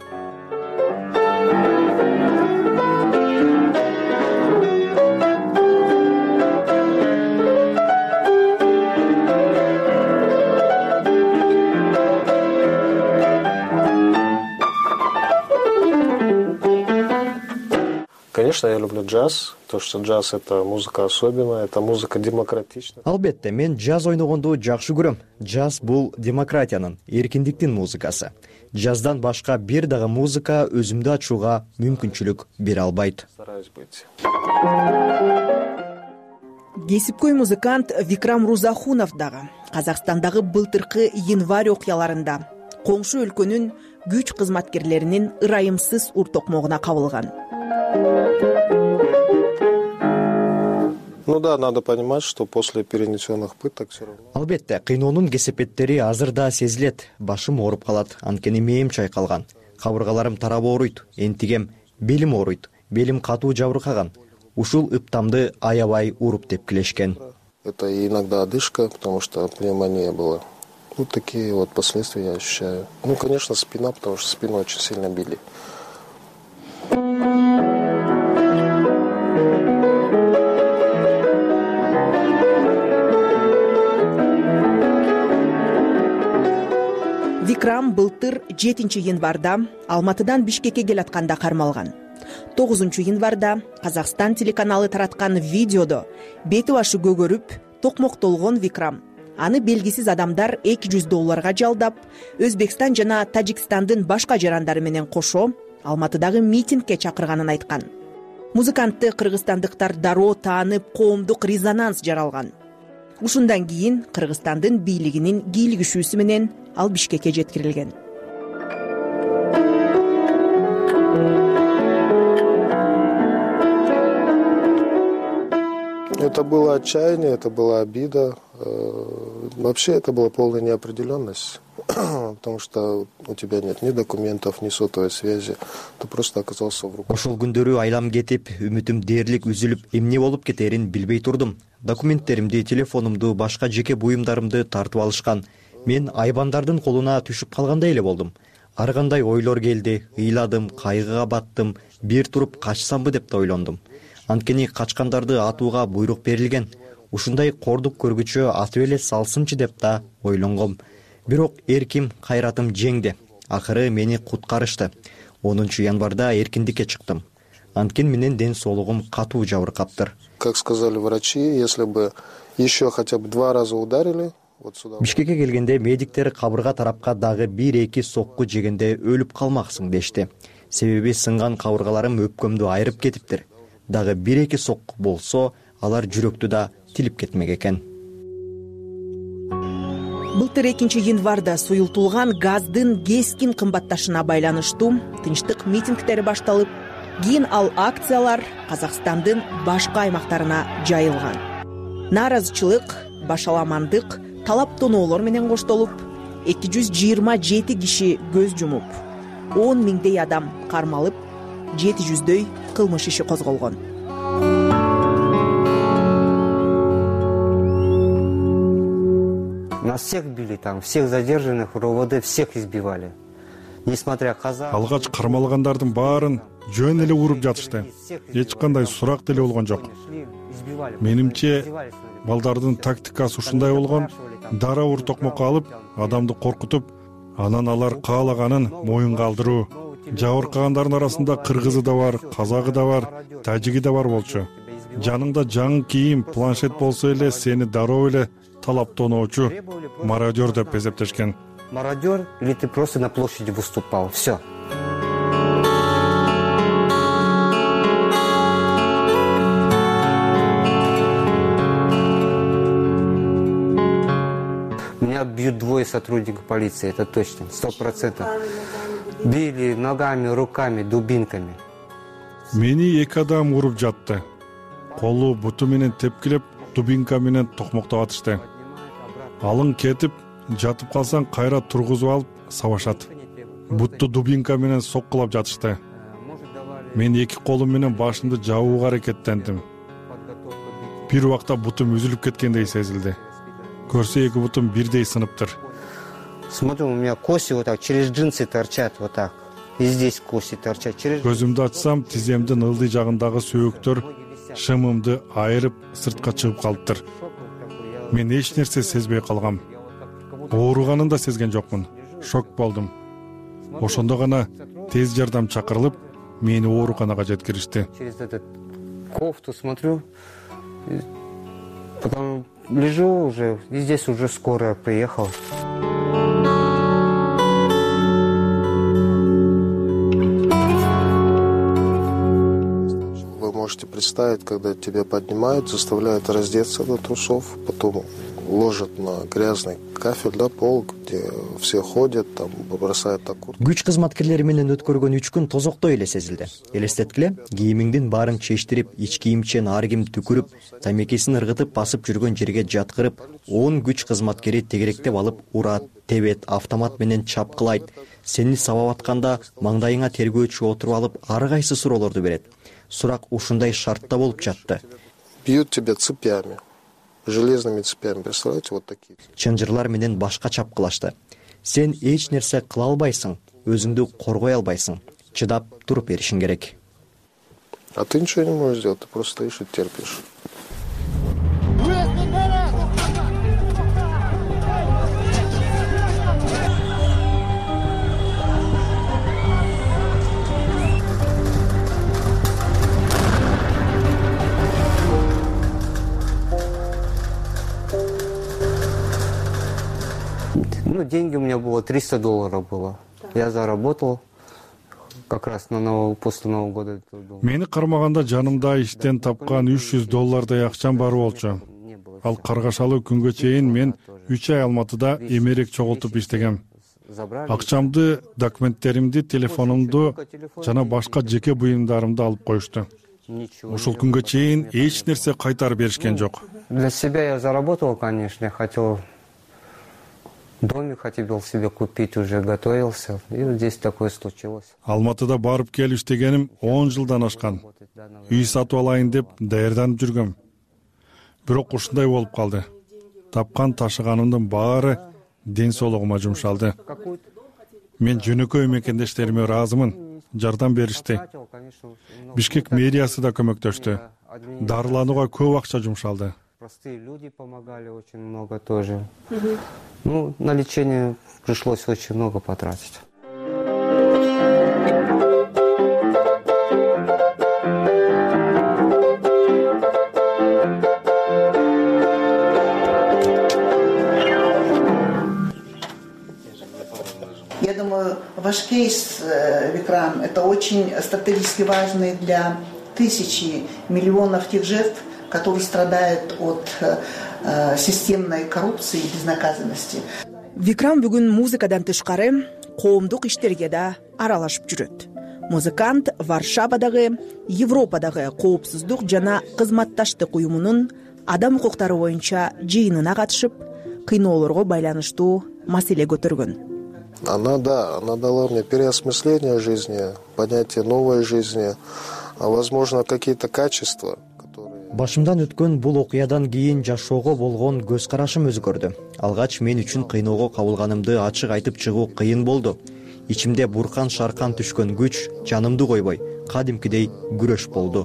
C: Конечно, я люблю джаз, потому что джаз — это музыка особенная, это музыка демократичная.
H: Албетте, мен джаз ойногонду жакшы көрөм. Джаз бул демократиянын, эркиндиктин музыкасы. Джаздан башка бир дагы музыка өзүмдү ачууга мүмкүнчүлүк бере албайт.
C: Стараюсь быть.
T: Кесипкөй музыкант Викрам Рузахунов дагы Казакстандагы былтыркы январь окуяларында коңшу өлкөнүн күч кызматкерлеринин ырайымсыз уртокмогуна кабылган.
C: Ну да, надо понимать, что после перенесенных пыток все равно.
H: Албетте, кыйноонун кесепеттери азыр да сезилет. Башым ооруп калат, анткени мээм чайкалган. Кабыргаларым тарап ооруйт, энтигем белим ооруйт, белим катуу жабыркаган. Ушул ыптамды аябай уруп тепкилешкен.
C: Это иногда одышка, потому что пневмония была. Вот такие вот последствия я ощущаю. Ну, конечно, спина, потому что спину очень сильно били.
T: Викрам былтыр 7 январда Алматыдан Бишкекке келатканда кармалган. 9 январда Казакстан телеканалы тараткан видеодо бети башы көгөрүп, токмоктолгон Викрам аны белгисиз адамдар $200 жалдап, Өзбекстан жана Тажикстандын башка жарандары менен кошо Алматыдагы митингге чакырганын айткан. Музыкантты кыргызстандыктар дароо таанып, коомдук резонанс жаралган. Ушундан кийин Кыргызстандын бийлигинин кийлигишүүсү менен ал Бишкекке жеткирилген.
C: Это было отчаяние, это была обида. Вообще это была полная неопределенность, потому что у тебя нет ни документов, ни сотовой связи. Ты просто оказался в руках.
H: Ошол күндөрү айлам кетип, үмүтүм дээрлик үзүлүп, эмне болуп кетерин билбей турдум. Документтеримди, телефонумду, башка жеке буюмдарымды тартып алышкан. Мен айбандардын колуна түшүп калгандай эле болдум. Ар кандай ойлор келди, ыйладым, кайгыга баттым, бир туруп качсамбы деп да ойлондум. Анткени качкандарды атууга буйрук берилген. Ушундай кордук көргүчө атып эле салсынчы деп да ойлонгом. Бирок эрким, кайратым жеңди. Акыры мени куткарышты. 10 январда эркиндикке чыктым. Анткени менен ден соолугум катуу жабыркаптыр.
C: Как сказали врачи, если бы еще хотя бы 2 раза ударили, вот сюда.
H: Бишкекке келгенде медиктер кабырга тарапка дагы 1-2 сокку жегенде өлүп калмаксың дешти. Себеби сынган кабыргаларым өпкөмдү айырып кетиптир. Дагы 1-2 сокку болсо, алар жүрөктү да тилип кетмек экен.
T: Былтыр 2 январда суюлтулган газдын кескин кымбатташына байланыштуу тынчтык митингдери башталып, кийин ал акциялар Казакстандын башка аймактарына жайылган. Нааразычылык, башаламандык, талап тоноолор менен коштолуп, 227 киши көз жумуп, 10 миңдей адам кармалып, 700дөй кылмыш иши козголгон.
W: Нас всех били там, всех задержанных в РОВД всех избивали. Несмотря казак.
X: Алгач кармалгандардын баарын жөн эле уруп жатышты. Эч кандай сурак деле болгон жок. Менимче балдардын тактикасы ушундай болгон: дараа уртокмокко алып, адамды коркутуп, анан алар каалаганын моюнга алдыруу. Жабыркагандардын арасында кыргызы да бар, казагы да бар, тажиги да бар болчу. Жаныңда жаңы кийим, планшет болсо эле сени дароо эле талап тоноочу, мародер деп эсептешкен.
W: Мародер или ты просто на площади выступал. Все. Меня бьют 2 сотрудников полиции, это точно, 100%. Били ногами, руками, дубинками.
X: Мени 2 адам уруп жатты. Колу буту менен тепкилеп, дубинка менен токмоктоп атышты. Алың кетип, жатып калсаң кайра тургузуп алып сабашат. Бутту дубинка менен соккулап жатышты. мен эки колум менен башымды жабууга аракеттендим. Бир убакта бутум үзүлүп кеткендей сезилди. Көрсө эки бутум бирдей сыныптыр.
W: Смотрю, у меня кости вот так через джинсы торчат, вот так. И здесь кости торчат.
X: Көзүмдү ачсам, тиземдин ылдый жагындагы сөөктөр шымымды айырып сыртка чыгып калыптыр. Мен эч нерсе сезбей калгам. Ооруганын да сезген жокмун. Шок болдум. Ошондо гана тез жардам чакырылып, мени ооруканага жеткиришти.
W: Через этот кофту смотрю, потом лежу уже, и здесь уже скорая приехала.
C: Вы можете представить, когда тебя поднимают, заставляют раздеться до трусов, потом ложат на грязный кафель, пол, где все ходят, там бросают окурки.
H: Күч кызматкерлери менен өткөргөн 3 күн тозоктой эле сезилди. Элестеткиле, кийимиңдин баарын чечтирип, ич кийимчен ар ким түкүрүп, тамекесин ыргытып басып жүргөн жерге жаткырып, 10 күч кызматкери тегеректеп алып, урат, тебет, автомат менен чапкылайт. Сени сабап атканда маңдайыңа тергөөчү отуруп алып, ар кайсы суроолорду берет. Сурак ушундай шартта болуп жатты.
C: Бьют тебя цепями. Железными цепями, представляете, вот такие.
H: Чынжырлар менен башка чапкылашты. Сен эч нерсе кыла албайсың, өзүңдү коргой албайсың. Чыдап туруп беришиң керек.
C: А ты ничего не можешь сделать, ты просто стоишь и терпишь.
W: Деньги у меня было $300 было. Я заработал как раз после Нового года.
X: Мени кармаганда жанымда иштен тапкан $300 акчам бар болчу. Ал каргашалуу күнгө чейин мен 3 ай Алматыда эмерек чогултуп иштегем. Акчамды, документтеримди, телефонумду жана башка жеке буюмдарымды алып коюшту. Ушул күнгө чейин эч нерсе кайтарып беришкен жок.
W: Для себя я заработал, конечно, я хотел домик хотел себе купить, уже готовился. И вот здесь такое случилось.
X: Алматыда барып келип иштегеним 10 жылдан ашкан. Үй сатып алайын деп даярданып жүргөм. Бирок ушундай болуп калды. Тапкан ташыганымдын баары ден соолугума жумшалды. Мен жөнөкөй мекендештериме ыраазымын. Жардам беришти. Бишкек мэриясы да көмөктөштү. Дарыланууга көп акча жумшалды.
W: Простые люди помогали очень много тоже. На лечение пришлось очень много потратить.
I: Я думаю, ваш кейс, Викрам, это очень стратегически важный для тысячи, миллионов тех жертв, которые страдают от системной коррупции и безнаказанности.
T: Викрам бүгүн музыкадан тышкары коомдук иштерге да аралашып жүрөт. Музыкант Варшавадагы Европадагы коопсуздук жана кызматташтык уюмунун адам укуктары боюнча жыйынына катышып, кыйноолорго байланыштуу маселе көтөргөн.
C: Она дала мне переосмысление жизни, понятие новой жизни, возможно, какие-то качества.
H: Башымдан өткөн бул окуядан кийин жашоого болгон көз карашым өзгөрдү. Алгач мен үчүн кыйноого кабылганымды ачык айтып чыгуу кыйын болду. Ичимде буркан шаркан түшкөн күч жанымды койбой, кадимкидей күрөш болду.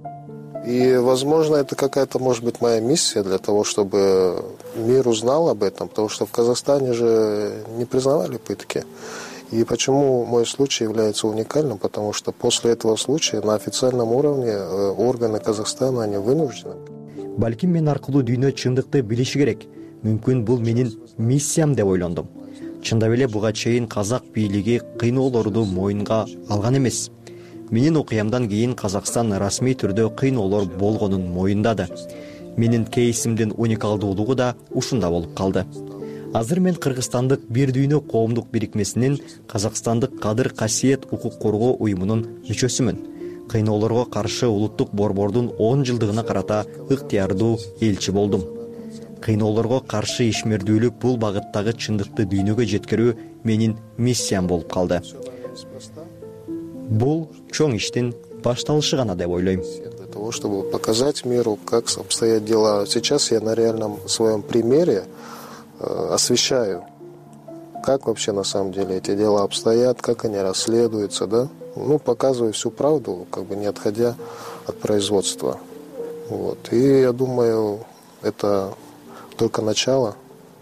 C: И, возможно, это какая-то, может быть, моя миссия для того, чтобы мир узнал об этом, потому что в Казахстане же не признавали пытки. И почему мой случай является уникальным? Потому что после этого случая на официальном уровне органы Казахстана, они вынуждены.
H: Балким мен аркылуу дүйнө чындыкты билиши керек. Мүмкүн бул менин миссиям деп ойлондум. Чындап эле буга чейин казак бийлиги кыйноолорду моюнга алган эмес. Менин окуямдан кийин Казакстан расмий түрдө кыйноолор болгонун моюндады. Менин кейсимдин уникалдуулугу да ушунда болуп калды. Азыр мен Кыргызстандык Бир дүйнө коомдук бирикмесинин Казакстандык кадыр-касиет укук коргоо уюмунун мүчөсүмүн. Кыйноолорго каршы улуттук борбордун 10 жылдыгына карата ыктыярдуу элчи болдум. Кыйноолорго каршы ишмердүүлүк бул багыттагы чындыкты дүйнөгө жеткирүү менин миссиям болуп калды. Бул чоң иштин башталышы гана деп ойлойм.
C: Для того, чтобы показать миру, как обстоят дела. Сейчас я на реальном своем примере освещаю, как вообще на самом деле эти дела обстоят, как они расследуются, да? Показываю всю правду, не отходя от производства. И я думаю, это только начало.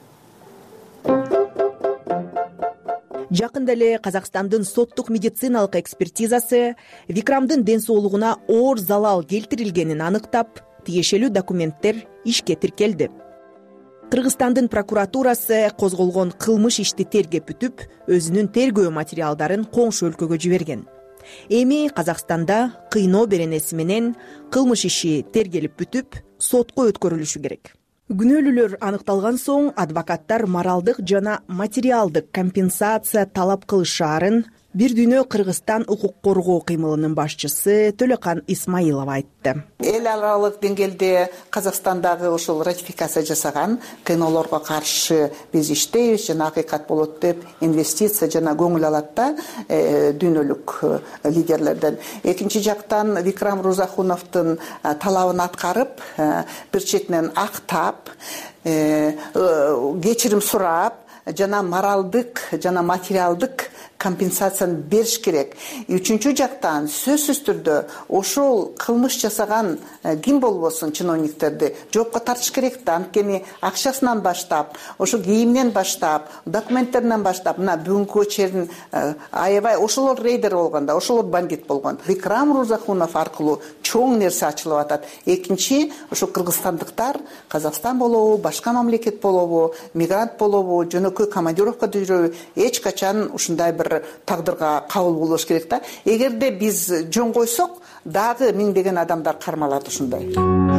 T: Жакында эле Казакстандын соттук медициналык экспертизасы Викрамдын ден соолугуна оор залал келтирилгенин аныктап, тиешелүү документтер ишке тиркелди. Кыргызстандын прокуратурасы козголгон кылмыш ишти тергеп бүтүп, өзүнүн тергөө материалдарын коңшу өлкөгө жиберген. Эми Казакстанда кыйноо беренеси менен кылмыш иши тергелип бүтүп, сотко өткөрүлүшү керек. Күнөөлүүлөр аныкталган соң адвокаттар моралдык жана материалдык компенсация талап кылышаарын Бир дүйнө Кыргызстан укук коргоо кыймылынын башчысы Төлөкан Исмаилов айтты.
I: Эл аралык деңгээлде Казакстандагы ушул ратификация жасаган кыйноолорго каршы биз иштейбиз, жана акыйкат болот деп инвестиция жана көңүл алат да дүйнөлүк лидерлерден. Экинчи жактан Викрам Рузахуновдун талабын аткарып, бир четинен актап, кечирим сурап, жана моралдык жана материалдык компенсацияны бериш керек. Үчүнчү жактан сөзсүз түрдө ошол кылмыш жасаган ким болбосун чиновниктерди жоопко тартыш керек да. Анткени акчасынан баштап, ошол кийиминен баштап, документтеринен баштап, мына бүгүнкү черин аябай ошолор рейдер болгондо, ошолор бандит болгон. Викрам Рузахунов аркылуу чоң нерсе ачылып атат. Экинчи, ошо кыргызстандыктар Казакстан болобу, башка мамлекет болобу, мигрант болобу, жөнөкөй командировкада жүрөбү, эч качан ушундай бир тагдырга кабыл болуш керек да. Эгерде биз жөн койсок, дагы миңдеген адамдар кармалат ушундай.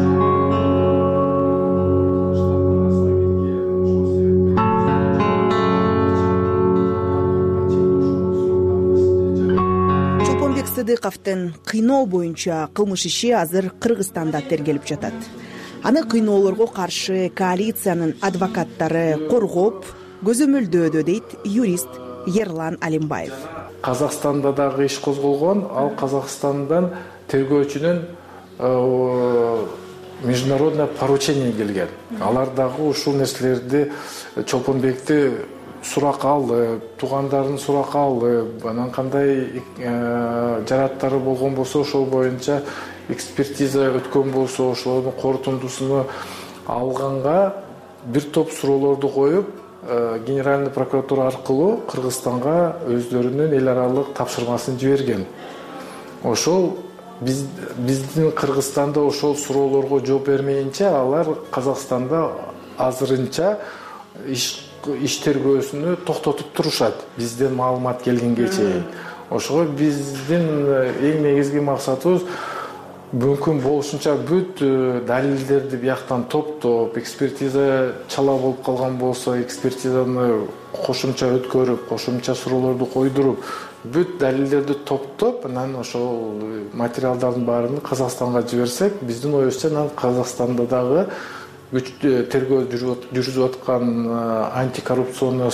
I: Чолпонбек Сыдыковдун кыйноо боюнча кылмыш иши азыр Кыргызстанда тергелип жатат. Аны кыйноолорго каршы коалициянын адвокаттары коргоп, көзөмөлдөөдө дейт юрист Ерлан Алимбаев.
D: Казакстанда дагы иш козголгон, ал Казакстандан тергөөчүнүн международное поручение келген. Алар дагы ушул нерселерди Чолпонбекти суракка алды, туугандарын суракка алды, анан кандай жараттары болгон болсо ошол боюнча экспертиза өткөн болсо ошолордун корутундусуну алганга бир топ суроолорду коюп, Генеральный прокуратура аркылуу Кыргызстанга өздөрүнүн эл аралык тапшырмасын жиберген. Ошол биздин Кыргызстанда ошол суроолорго жооп бермейинче алар Казакстанда азырынча иш тергөөсүнү токтотуп турушат, бизден маалымат келгенге чейин. Ошого биздин эң негизги максатыбыз мүмкүн болушунча бүт далилдерди бияктан топтоп, экспертиза чала болуп калган болсо, экспертизаны кошумча өткөрүп, кошумча суроолорду койдуруп, бүт далилдерди топтоп, анан ошол материалдардын баарын Казакстанга жиберсек, биздин оюбузча анан Казакстанда дагы тергөө жүрүзүп аткан антикоррупционный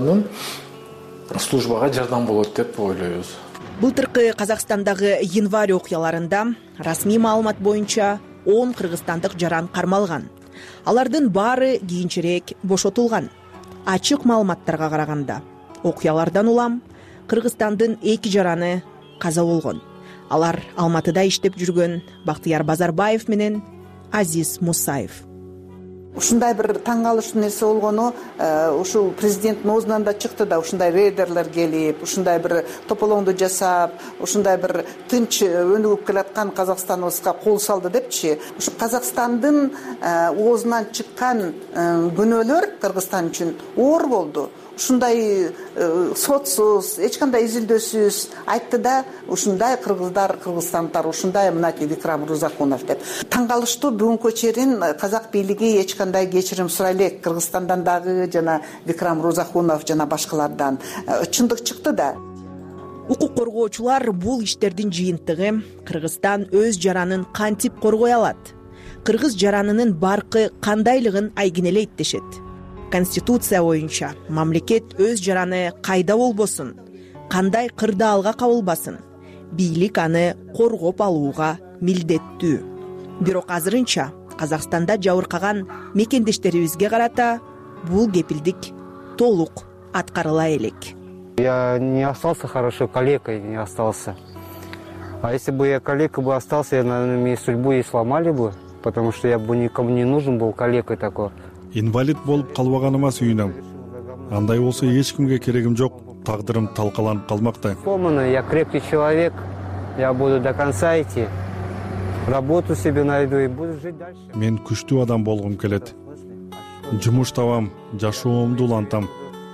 D: службага жардам болот деп ойлойбуз.
T: Былтыркы Казакстандагы январь окуяларында расмий маалымат боюнча 10 кыргызстандык жаран кармалган. Алардын баары кийинчерээк бошотулган. Ачык маалыматтарга караганда, окуялардан улам Кыргызстандын 2 жараны каза болгон. Алар Алматыда иштеп жүргөн Бактыяр Базарбаев менен Азиз Мусаев.
I: Ушундай бир таң калыштуу нерсе болгону, ушул президенттин оозунан да чыкты да, ушундай рейдерлер келип, ушундай бир тополоңду жасап, ушундай бир тынч өнүгүп келаткан Казакстаныбызга кол салды депчи. Ушу Казакстандын оозунан чыккан күнөөлөр Кыргызстан үчүн оор болду. Ушундай сотсуз, эч кандай изилдөөсүз айтты да, ушундай кыргыздар, кыргызстандыктар, ушундай мынати Викрам Рузахунов деп. Таң калыштуу бүгүнкү черин казак бийлиги эч кандай кечирим сурай элек Кыргызстандан дагы жана Викрам Рузахунов жана башкалардан. Чындык чыкты да. Укук коргоочулар бул иштердин жыйынтыгы Кыргызстан өз жаранын кантип коргой алат? Кыргыз жаранынын баркы кандайлыгын айгинелейт дешет. Конституция боюнча мамлекет өз жараны кайда болбосун, кандай кырдаалга кабылбасын,
T: бийлик аны коргоп алууга милдеттүү. Бирок азырынча Казакстанда жабыркаган мекендештерибизге карата бул кепилдик толук аткарыла элек.
W: Я не остался хорошо калекой, не остался. А если бы я калекой бы остался, я, наверное, мне судьбу и сломали бы, потому что я бы никому не нужен был калекой такой.
X: Инвалид болуп калбаганыма сүйүнөм. Андай болсо эч кимге керегим жок, тагдырым талкаланып калмакта.
W: Я крепкий человек, я буду до конца идти. Работу себе найду и буду жить дальше.
X: Мен күчтүү адам болгум келет. Жумуш табам, жашоомду улантам.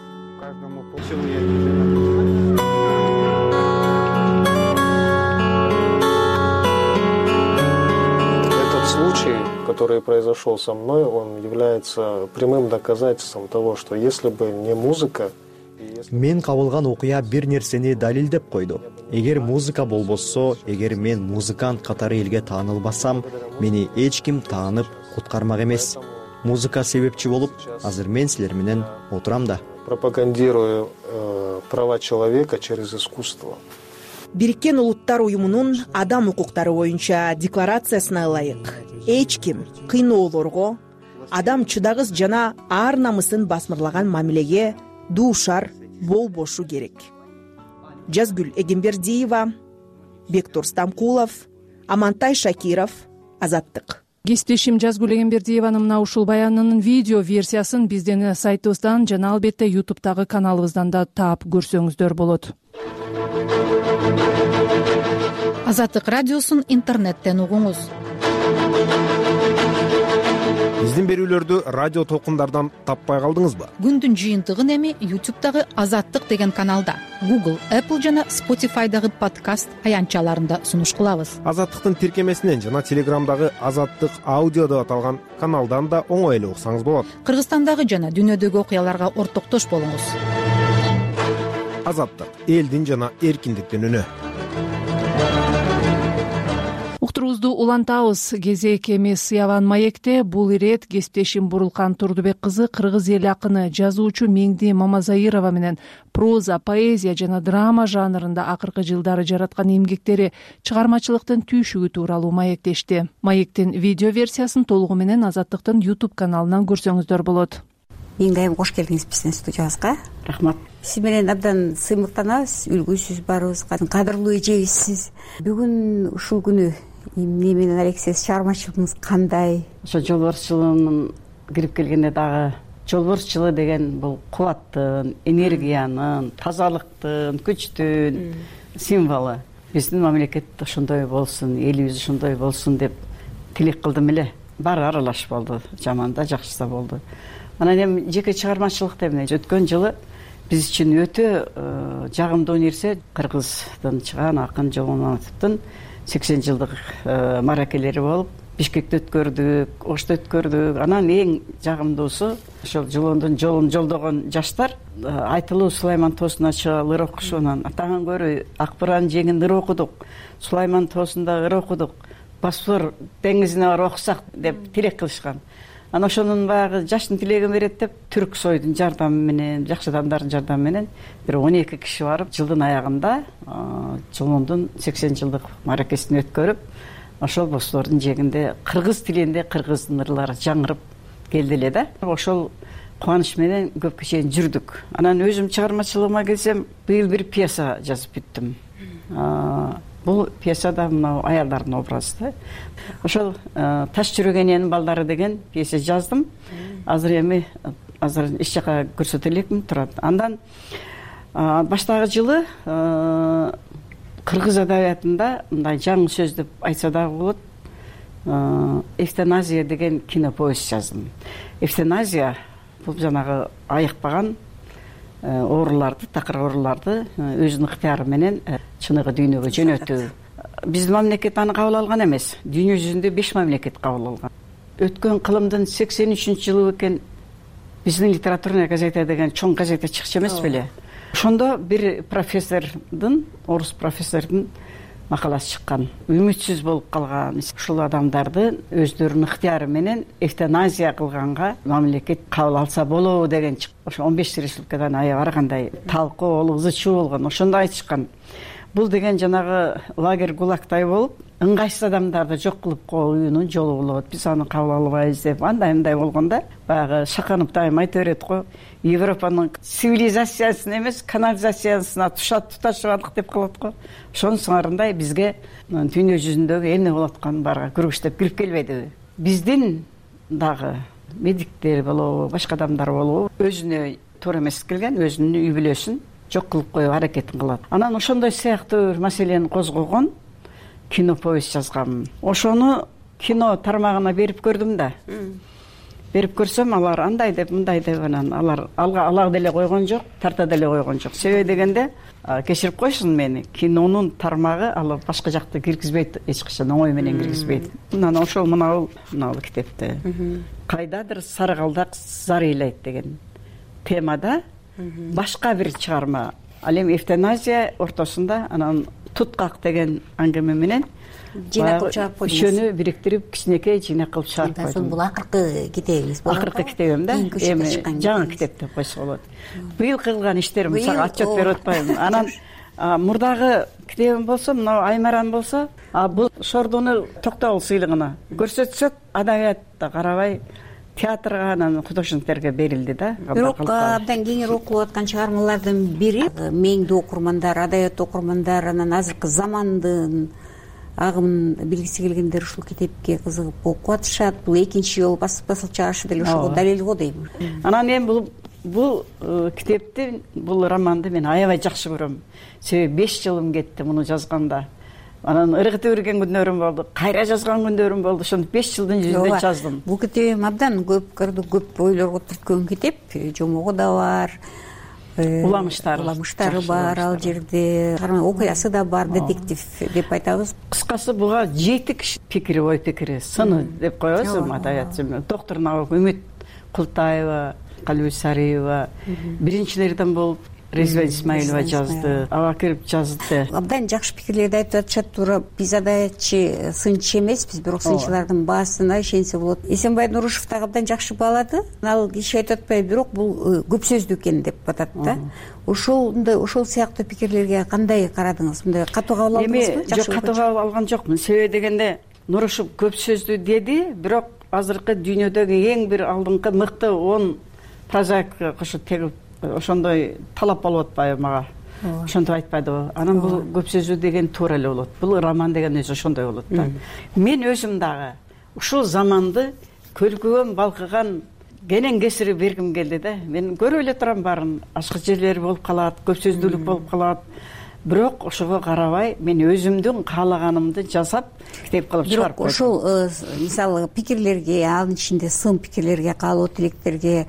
C: Этот случай, который произошел со мной, он является прямым доказательством того, что если бы не музыка...
H: Мен кабылган окуя бир нерсени далилдеп койду. Эгер музыка болбосо, эгер мен музыкант катары элге таанылбасам, мени эч ким таанып куткармак эмес. Музыка себепчи болуп, азыр мен силер менен отурам да.
C: Пропагандирую права человека через искусство.
T: Бириккен Улуттар уюмунун адам укуктары боюнча декларациясына ылайык, эч ким кыйноолорго, адам чыдагыс жана ар намысын басмырлаган мамилеге дуушар болбошу керек. Жазгүл Эгембердиева, Бектур Стамкулов, Амантай Шакиров, Азаттык.
B: Кесиптешим Жазгүл Эгембердиеванын мына ушул баянынын видео версиясын биздин сайтыбыздан жана албетте YouTube'дагы каналыбыздан да таап көрсөңүздөр болот.
J: Азаттык радиосун интернеттен угуңуз.
K: Биздин берүүлөрдү радио толкундардан таппай калдыңызбы?
J: Күндүн жыйынтыгын эми YouTube'дагы Азаттык деген каналда, Google, Apple жана Spotify'дагы подкаст аянтчаларында сунуш кылабыз.
K: Азаттыктын тиркемесинен жана Телеграмдагы Азаттык аудио деп аталган каналдан да оңой эле уксаңыз болот.
J: Кыргызстандагы жана дүйнөдөгү окуяларга ортоктош болуңуз.
K: Азаттык — элдин жана эркиндиктин үнү.
B: Уктурубузду улантабыз. Кезек эмес Сыяван маекте бул ирет кесиптешим Бурулкан Турдубек кызы кыргыз эл акыны, жазуучу Меңди Мамазаирова менен проза, поэзия жана драма жанрында акыркы жылдары жараткан эмгектери чыгармачылыктын түйшүгү тууралуу маектешти. Маектин видео версиясын толугу менен Азаттыктын YouTube каналынан көрсөңүздөр болот.
L: Мен дайым кош келдиңиз биздин студиябызга. Рахмат. Сиз менен абдан сыймыктанабыз, үлгүсүз барыбызга, кадырлуу эжебиз сиз. Бүгүн ушул күнү эмне менен алексиз чыгармачылыгыңыз кандай?
M: Ошо жолборс жылынын кирип келгенде дагы жолборс жылы деген бул кубаттын, энергиянын, тазалыктын, күчтүн символу. Биздин мамлекет ошондой болсун, элибиз ошондой болсун деп тилек кылдым эле. Баары аралаш болду, жаман да, жакшы да болду. Анан эми жеке чыгармачылыкта эмне өткөн жылы биз үчүн өтө жагымдуу нерсе Кыргыздын чыган акын Жолмаматовдун 80 жылдык маракелери болуп, Бишкекте өткөрдүк, Ошто өткөрдүк. Анан эң жагымдуусу ошол Жолондун жолун жолдогон жаштар айтылуу Сулайман тоосуна чыгып ыр окушунан атаңан көрү Акбыранын жеңин ыр окудук, Сулайман тоосунда ыр окудук, Босфор деңизине барып окусак деп тилек кылышкан. Анан ошонун баягы жаштын тилегин берет деп Түрк сойдун жардамы менен, жакшы адамдардын жардамы менен бир 12 киши барып, жылдын аягында Жолондун 80 жылдык маракесин өткөрүп, ошол Босфордун жээгинде кыргыз тилинде кыргыздын ырлары жаңырып келди эле да. Ошол кубаныч менен көпкө чейин жүрдүк. Анан өзүм чыгармачылыгыма келсем, быйыл бир пьеса жазып бүттүм. Бул пьесада мына аялдардын образы да. Ошол Таш жүрөгененин балдары деген пьеса жаздым. Азыр иш жака көрсөтө элекмин, турат. Андан баштагы жылы кыргыз адабиятында мындай жаңы сөз деп айтса дагы болот. Эвтаназия деген киноповесть жаздым. Эвтаназия бул жанагы айыкпаган ооруларды, такыр ооруларды өзүнүн ыктыяры менен чыныгы дүйнөгө жөнөтүү. Биздин мамлекет аны кабыл алган эмес. Дүйнө жүзүндө 5 мамлекет кабыл алган. Өткөн кылымдын 83-жылы экен биздин литературная газета деген чоң газета чыкчу эмес беле. Ошондо бир профессордун, орус профессордун макаласы чыккан. Үмүтсүз болуп калган ушул адамдарды өздөрүнүн ыктыяры менен эвтаназия кылганга мамлекет кабыл алса болобу деген чыкты. Ошо 15 республикадан аябай ар кандай талкуу болуп, ызы чуу болгон. Ошондо айтышкан. бул деген жанагы лагерь гулагтай болуп ыңгайсыз адамдарды жок кылып коюунун жолу болот, биз аны кабыл албайбыз деп андай мындай болгондо баягы Шаканов дайым айта берет го, Европанын цивилизациясын эмес канализациясына туташып алдык деп калат го. Ошонун сыңарындай бизге дүйнө жүзүндөгү эмне болуп атканын барга көргүчтөп кирип келбейдиби? Биздин дагы медиктер болобу, башка адамдар болобу өзүнө туура эмес келген, өзүнүн үй бүлөсүн жок кылып коюп аракетин кылат. Анан ошондой сыяктуу бир маселени козгогон кино повесть жазганмын. Ошону кино тармагына берип көрдүм да. Берип көрсөм, алар андай деп, мындай деп, анан алар ала деле койгон жок, тарта деле койгон жок. Себеби дегенде, кечирип койсун мени, кинонун тармагы ал башка жакта киргизбейт, эч качан оңой менен киргизбейт. Анан ошол мынау китепте кайдадыр сары калдак зар ыйлайт деген темада башка бир чыгарма. Ал эми эвтаназия ортосунда анан туткак деген аңгеме менен жыйнак кылып чыгарып койдуңуз. Ошону бириктирип кичинекей жыйнак кылып чыгарып койдум. Бул акыркы китебиңиз болот. Акыркы китебим да. Эми жаңы китеп деп койсо болот. Быйыл кылган иштерим сага отчет берип атпайбы? Анан мурдагы китебим болсо, мына Аймаран болсо, бул Шордуну Токтогул сыйлыгына көрсөтсөк, адабиятта карабай театрга, анан художниктерге берилди да. Бирок абдан кеңири окулуп аткан чыгармалардын бири мээңдүү окурмандар, адабият окурмандар, анан азыркы замандын агымын билгиси келгендер ушул китепке кызыгып окуп атышат. Бул экинчи жолу басылып чыгарышы деле ошого далил го дейм. Анан эми бул китепти, бул романды мен аябай жакшы көрөм. Себеби 5 жылым кетти муну жазганда. Анан ыргытып үрген күндөрүм болду, кайра жазган күндөрүм болду. Ошондо 5 жылдын жүзүндө жаздым. Бул китебим абдан көп ойлорго түрткөн китеп. Жомогу да бар, уламыштары бар ал жерде, окуясы да бар, детектив деп айтабыз. Кыскасы буга 7 киши пикири, ой пикири, сыны деп коебуз, адабият жөнүндө. Доктор Набок Үмүт Култаева, Калбек Сариева, биринчилерден болуп Резва Исмаилова жазды, ага кирип жазды. Абдан жакшы пикирлерди айтып атышат. Туура биз адабиятчы сынчы эмеспиз, бирок сынчылардын баасына ишенсе болот. Эсенбай Нурушев дагы абдан жакшы баалады. Ал киши айтып атпайбы, бирок бул көп сөздүү экен деп атат да. Ошол сыяктуу пикирлерге кандай карадыңыз? Мындай катуу кабыл алдыңызбы? Жок, катуу кабыл алган жокмун. Себеби дегенде Нурушев көп сөздүү деди, бирок азыркы дүйнөдөгү эң бир алдыңкы мыкты 10 прозаик кошо тегип ошондой талап болуп атпайбы мага? Ошентип айтпайдыбы? Анан бул көп сөздүү деген туура эле болот. Бул роман деген өзү ошондой болот да. Мен өзүм дагы ушул заманды көлкүгөн балкыган кенен кесири бергим келди да. Мен көрүп эле турам баарын, ашкы жерлери болуп калат, көп сөздүүлүк болуп калат. Бирок ошого карабай мен өзүмдүн каалаганымды жасап китеп кылып чыгарып койдум. Ошол мисалы пикирлерге, анын ичинде сын пикирлерге, каалоо тилектерге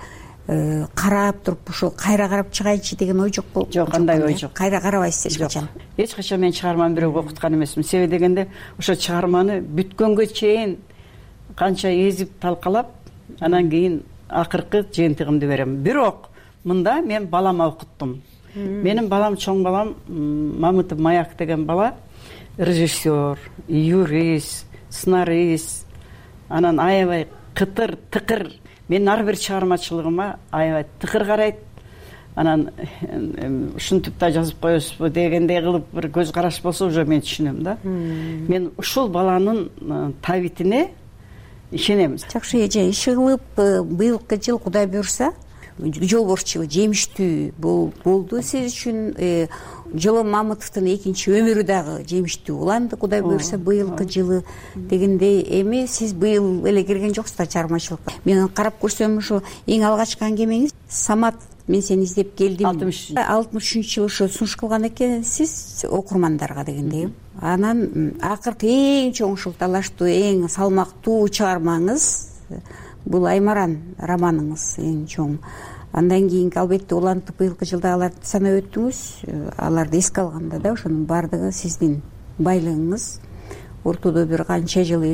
M: карап туруп ошол кайра карап чыгайынчы деген ой жок болуп? Жок, андай ой жок. Кайра карабайсыз эч качан? Эч качан мен чыгарманы бирөөгө окуткан эмесмин. Себеби дегенде ошо чыгарманы бүткөнгө чейин канча эзип талкалап, анан кийин акыркы жыйынтыгымды берем. Бирок мында мен балама окуттум. Менин балам, чоң балам Мамытов Маяк деген бала режиссер, юрист, сценарист, анан аябай кытыр, тыкыр. Мен ар бир чыгармачылыгыма аябай тыкыр карайт. Анан ушинтип да жазып коесузбу дегендей кылып бир көз караш болсо уже мен түшүнөм да. Мен ушул баланын табитине ишенем. Жакшы эже, иши кылып быйылкы жыл Кудай буйрса жолборчу жемиштүү болду сиз үчүн. Жоло Мамытовдун экинчи өмүрү дагы жемиштүү уланды Кудай буйрса быйылкы жылы дегендей. Эми сиз быйыл эле кирген жоксуздар чыгармачылыкка. Мен карап көрсөм ошо эң алгачкы аңгемеңиз Самат, мен сени издеп келдим. 63-жылы ошо сунуш кылган экенсиз окурмандарга дегендей. Анан акыркы эң чоң ушул талаштуу, эң салмактуу чыгармаңыз бул Аймаран романыңыз эң чоң. Андан кийинки албетте улантып быйылкы жылда аларды санап өттүңүз. Аларды эске алганда да ошонун баардыгы сиздин байлыгыңыз. Ортодо бир канча жыл,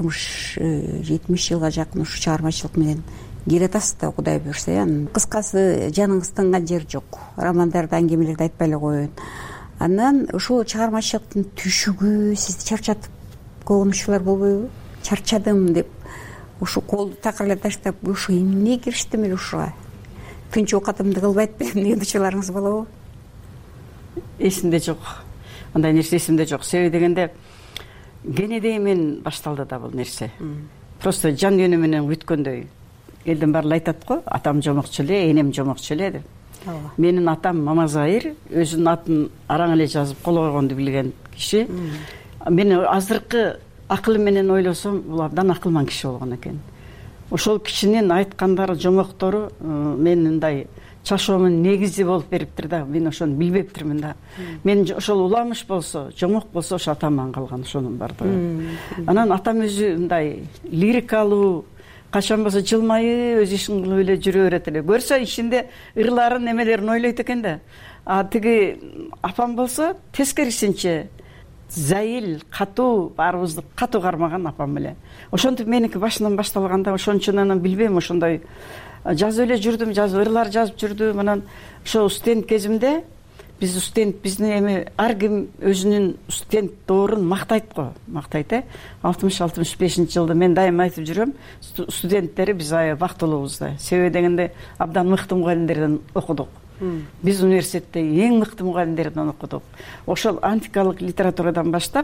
M: 60-70 жылга жакын ушу чыгармачылык менен киретасыз да Кудай буйрса. Кыскасы жаныңыз тынган жер жок. Романдарды, аңгемелерди айтпай эле коеюн. Анан ушул чыгармачылыктын түшүгү сизди чарчатып койгон учурлар болбойбу? Чарчадым деп ушу колду такыр эле таштап, ушу эмне кириштим эле ушуга? Күнчү оокатымды кылбайт деген учурларыңыз болобу? Эсимде жок. андай нерсе эсимде жок. Себеби дегенде кенедей менен башталды да бул нерсе. Просто жан жөнү менен бүткөндөй. Элдин баары айтат го, атам жомокчу эле, энем жомокчу эле деп. Менин атам Мамазайыр, өзүнүн атын араң эле жазып кол койгонду билген киши. Мен азыркы акылым менен ойлосом, бул абдан акылман киши болгон экен. Ошол кишинин айткандары, жомоктору мен мындай чашоомдун негизи болуп бериптир да. Мен ошону билбептирмин да. Мен ошол уламыш болсо, жомок болсо ошо атаман калган ошонун бардыгы. Анан атам өзү мындай лирикалуу, качан болсо жылмайып өз ишин кылып эле жүрө берет эле. Көрсө ишинде ырларын, немелерин ойлойт экен да. А тиги апам болсо тескерисинче зайыл, катуу, баарыбызды катуу кармаган апам эле. Ошентип меники башынан башталганда, ошончун анан билбейм, ошондой жазып эле жүрдүм, ырлар жазып жүрдүм. Анан ошо студент кезимде биздин эми ар ким өзүнүн студент доорун мактайт го, мактайт. 60-65 жылда мен дайым айтып жүрөм, студенттери биз аябай бактылуубуз да. Себеби дегенде абдан мыкты мугалимдерден окудук. Биз университетте эң мыкты мугалимдерден окудук. Ошол антикалык литературадан баштап,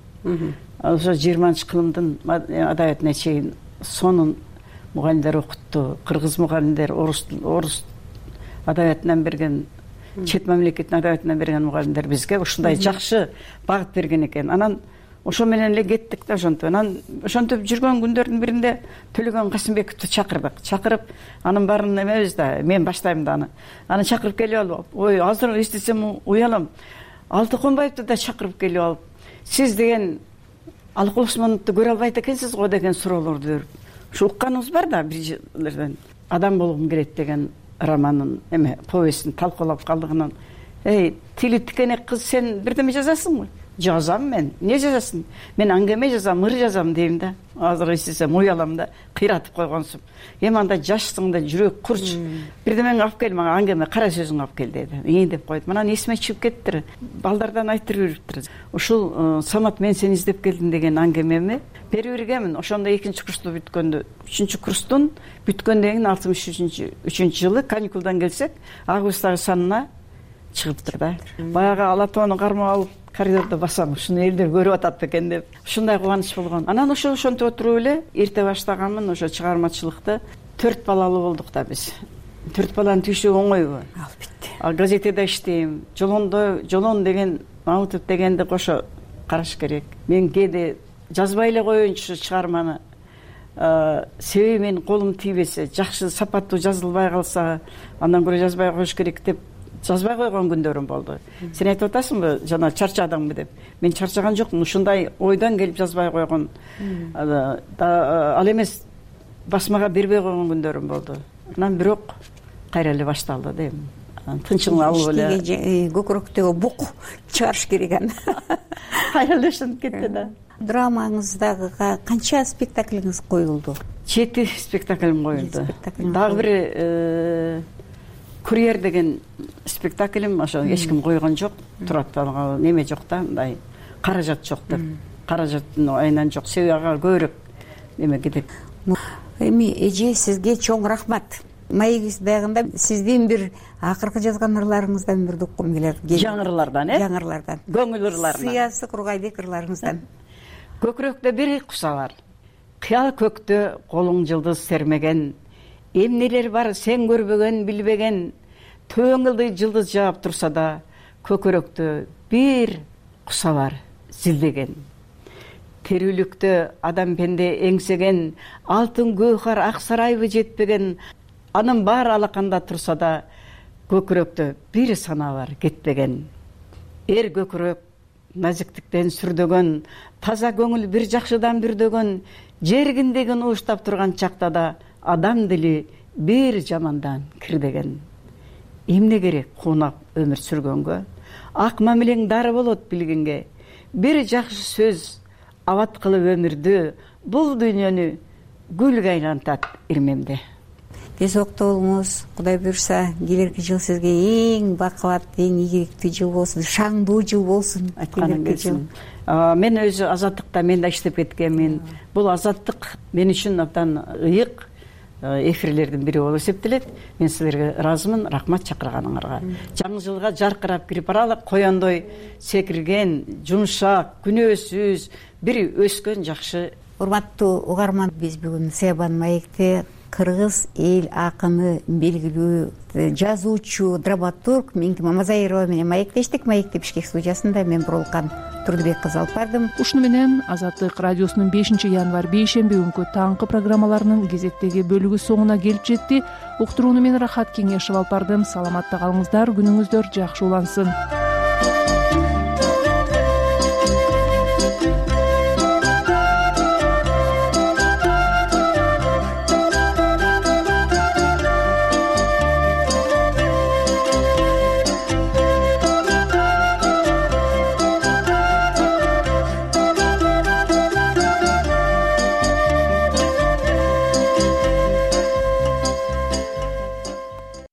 M: ошо 20-кылымдын адабиятына чейин сонун мугалимдер окутту. Кыргыз мугалимдер, орус адабиятынан берген, чет мамлекеттин адабиятынан берген мугалимдер бизге ушундай жакшы багыт берген экен. Анан ошо менен эле кеттик да ошентип. Анан ошентип жүргөн күндөрдүн биринде Төлөгөн Касымбековду чакырдык. Чакырып, анын баарын эмебиз да, мен баштайм да аны. Аны чакырып келип алып, ой, азыр эстесем уялам. Алтыконбаевду да чакырып келип алып, сиз деген Алыкул Усмановду көрө албайт экенсиз го деген суроолорду берип. Ушу укканыбыз бар да, бир жерлерден. Адам болгум келет деген романын повестин талкуулап калдыгынан, эй, тили тикенек кыз, сен бирдеме жазасыңбы? Жазам мен. Не жазасың? Мен аңгеме жазам, ыр жазам дейм да. Азыр эстесем уялам да, кыйратып койгонсуң. Эми анда жашсың да, жүрөк курч. Бирдемени алып кел, мага аңгеме, кара сөзүңдү алып кел деди. Ийин деп койду. Анан эсиме чыгып кеттир. Балдардан айтырып жүрүптүр. Ушул Самат, мен сени издеп келдим деген аңгемеми берип бергенмин. Ошондо 2-чи курсту бүткөндө, 3-чү курстун бүткөндөн кийин 63-жылы жылы каникулдан келсек, августтагы санына чыгыптыр да. Баягы Алатоону кармап алып коридордо басам, ушуну элдер көрүп атат экен деп. Ушундай кубаныч болгон. Анан ошентип отуруп эле эрте баштаганмын ошо чыгармачылыкты. 4 балалуу болдук да биз. 4 баланын түйшүгү оңойбу? Албетте. Газетеде иштейм. Жолон деген, Мамутов дегенди кошо караш керек. Мен кээде жазбай эле коеюнчу чыгарманы. Себеби менин колум тийбесе, жакшы сапаттуу жазылбай калса, андан көрө жазбай коюш керек деп жазбай койгон күндөрүм болду. Сен айтып атасыңбы, жана чарчадыңбы деп. Мен чарчаган жокмун, ушундай ойдон келип жазбай койгон. Ал эмес, басмага бербей койгон күндөрүм болду. Анан бирок кайра эле башталды дейм. Тынчын алып эле
L: көкүрөктөгү бук чыгарыш керек аны.
M: Кайра эле ушинтип кетти да.
L: Драмаңыздагы канча спектаклиңиз коюлду?
M: 7 спектаклим коюлду. Дагы бир Курьер деген спектаклим, ошо эч ким койгон жок. Турат неме жок да, мындай каражат жок деп. Каражаттын айынан жок. Себеби ага көбүрөөк неме кетет.
L: Эми эже, сизге чоң рахмат. Маегиз дагында сиздин бир акыркы жазган ырларыңыздан бир уккум келет.
M: Жаңы ырлардан,
L: Жаңырлардан.
M: Көңүл ырларынан.
L: Сыясы Кургайбек ырларыңыздан.
M: Көкүрөктө бир куса бар. Кыял көктө колуң жылдыз сермеген, эмнелер бар сен көрбөгөн, билбеген, төңүлдү жылдыз жаап турса да, көкүрөктө бир куса бар зилдеген. Терүүлүктө адам пенде эңсеген, алтын көөхар ак сарайбы жетпеген, анын баары алаканда турса да, көкүрөктө бир сана бар кетпеген. Эр көкүрөк назиктиктен сүрдөгөн, таза көңүл бир жакшыдан бүрдөгөн, жергиндегин ууштап турган чакта да адам дили бир жамандан кирдеген. Эмне керек куунап өмүр сүргөнгө? Ак мамилең дары болот билгенге. Бир жакшы сөз абат кылып өмүрдү, бул дүйнөнү гүлгө айлантат ирмемде.
L: Тез окто болуңуз. Кудай буюрса, келерки жыл сизге эң бакубат, эң ийгиликтүү жыл болсун, шаңдуу жыл болсун.
M: Айтканың келсин. Мен өзү азаттыкта мен да иштеп кеткенмин. Бул азаттык мен үчүн абдан ыйык, эфирлердин бири болуп эсептелет. Мен силерге ыраазымын, рахмат чакырганыңарга. Жаңы жылга жаркырап кирип баралы, кояндой секирген, жумшак, күнөөсүз, бир өскөн жакшы.
L: Урматтуу угарман, биз бүгүн Себан маекте кыргыз эл акыны, белгилүү жазуучу, драматург Миңки Мамазайырова менен маектештик. Маекте Бишкек студиясында мен Бурулкан Турдубек кызы алып бардым.
B: Ушуну менен Азаттык радиосунун 5-январь бейшемби күнкү таңкы программаларынын кезектеги бөлүгү соңуна келип жетти. Уктурууну мен Рахат Кеңешев алып бардым. Саламатта калыңыздар, күнүңүздөр жакшы улансын.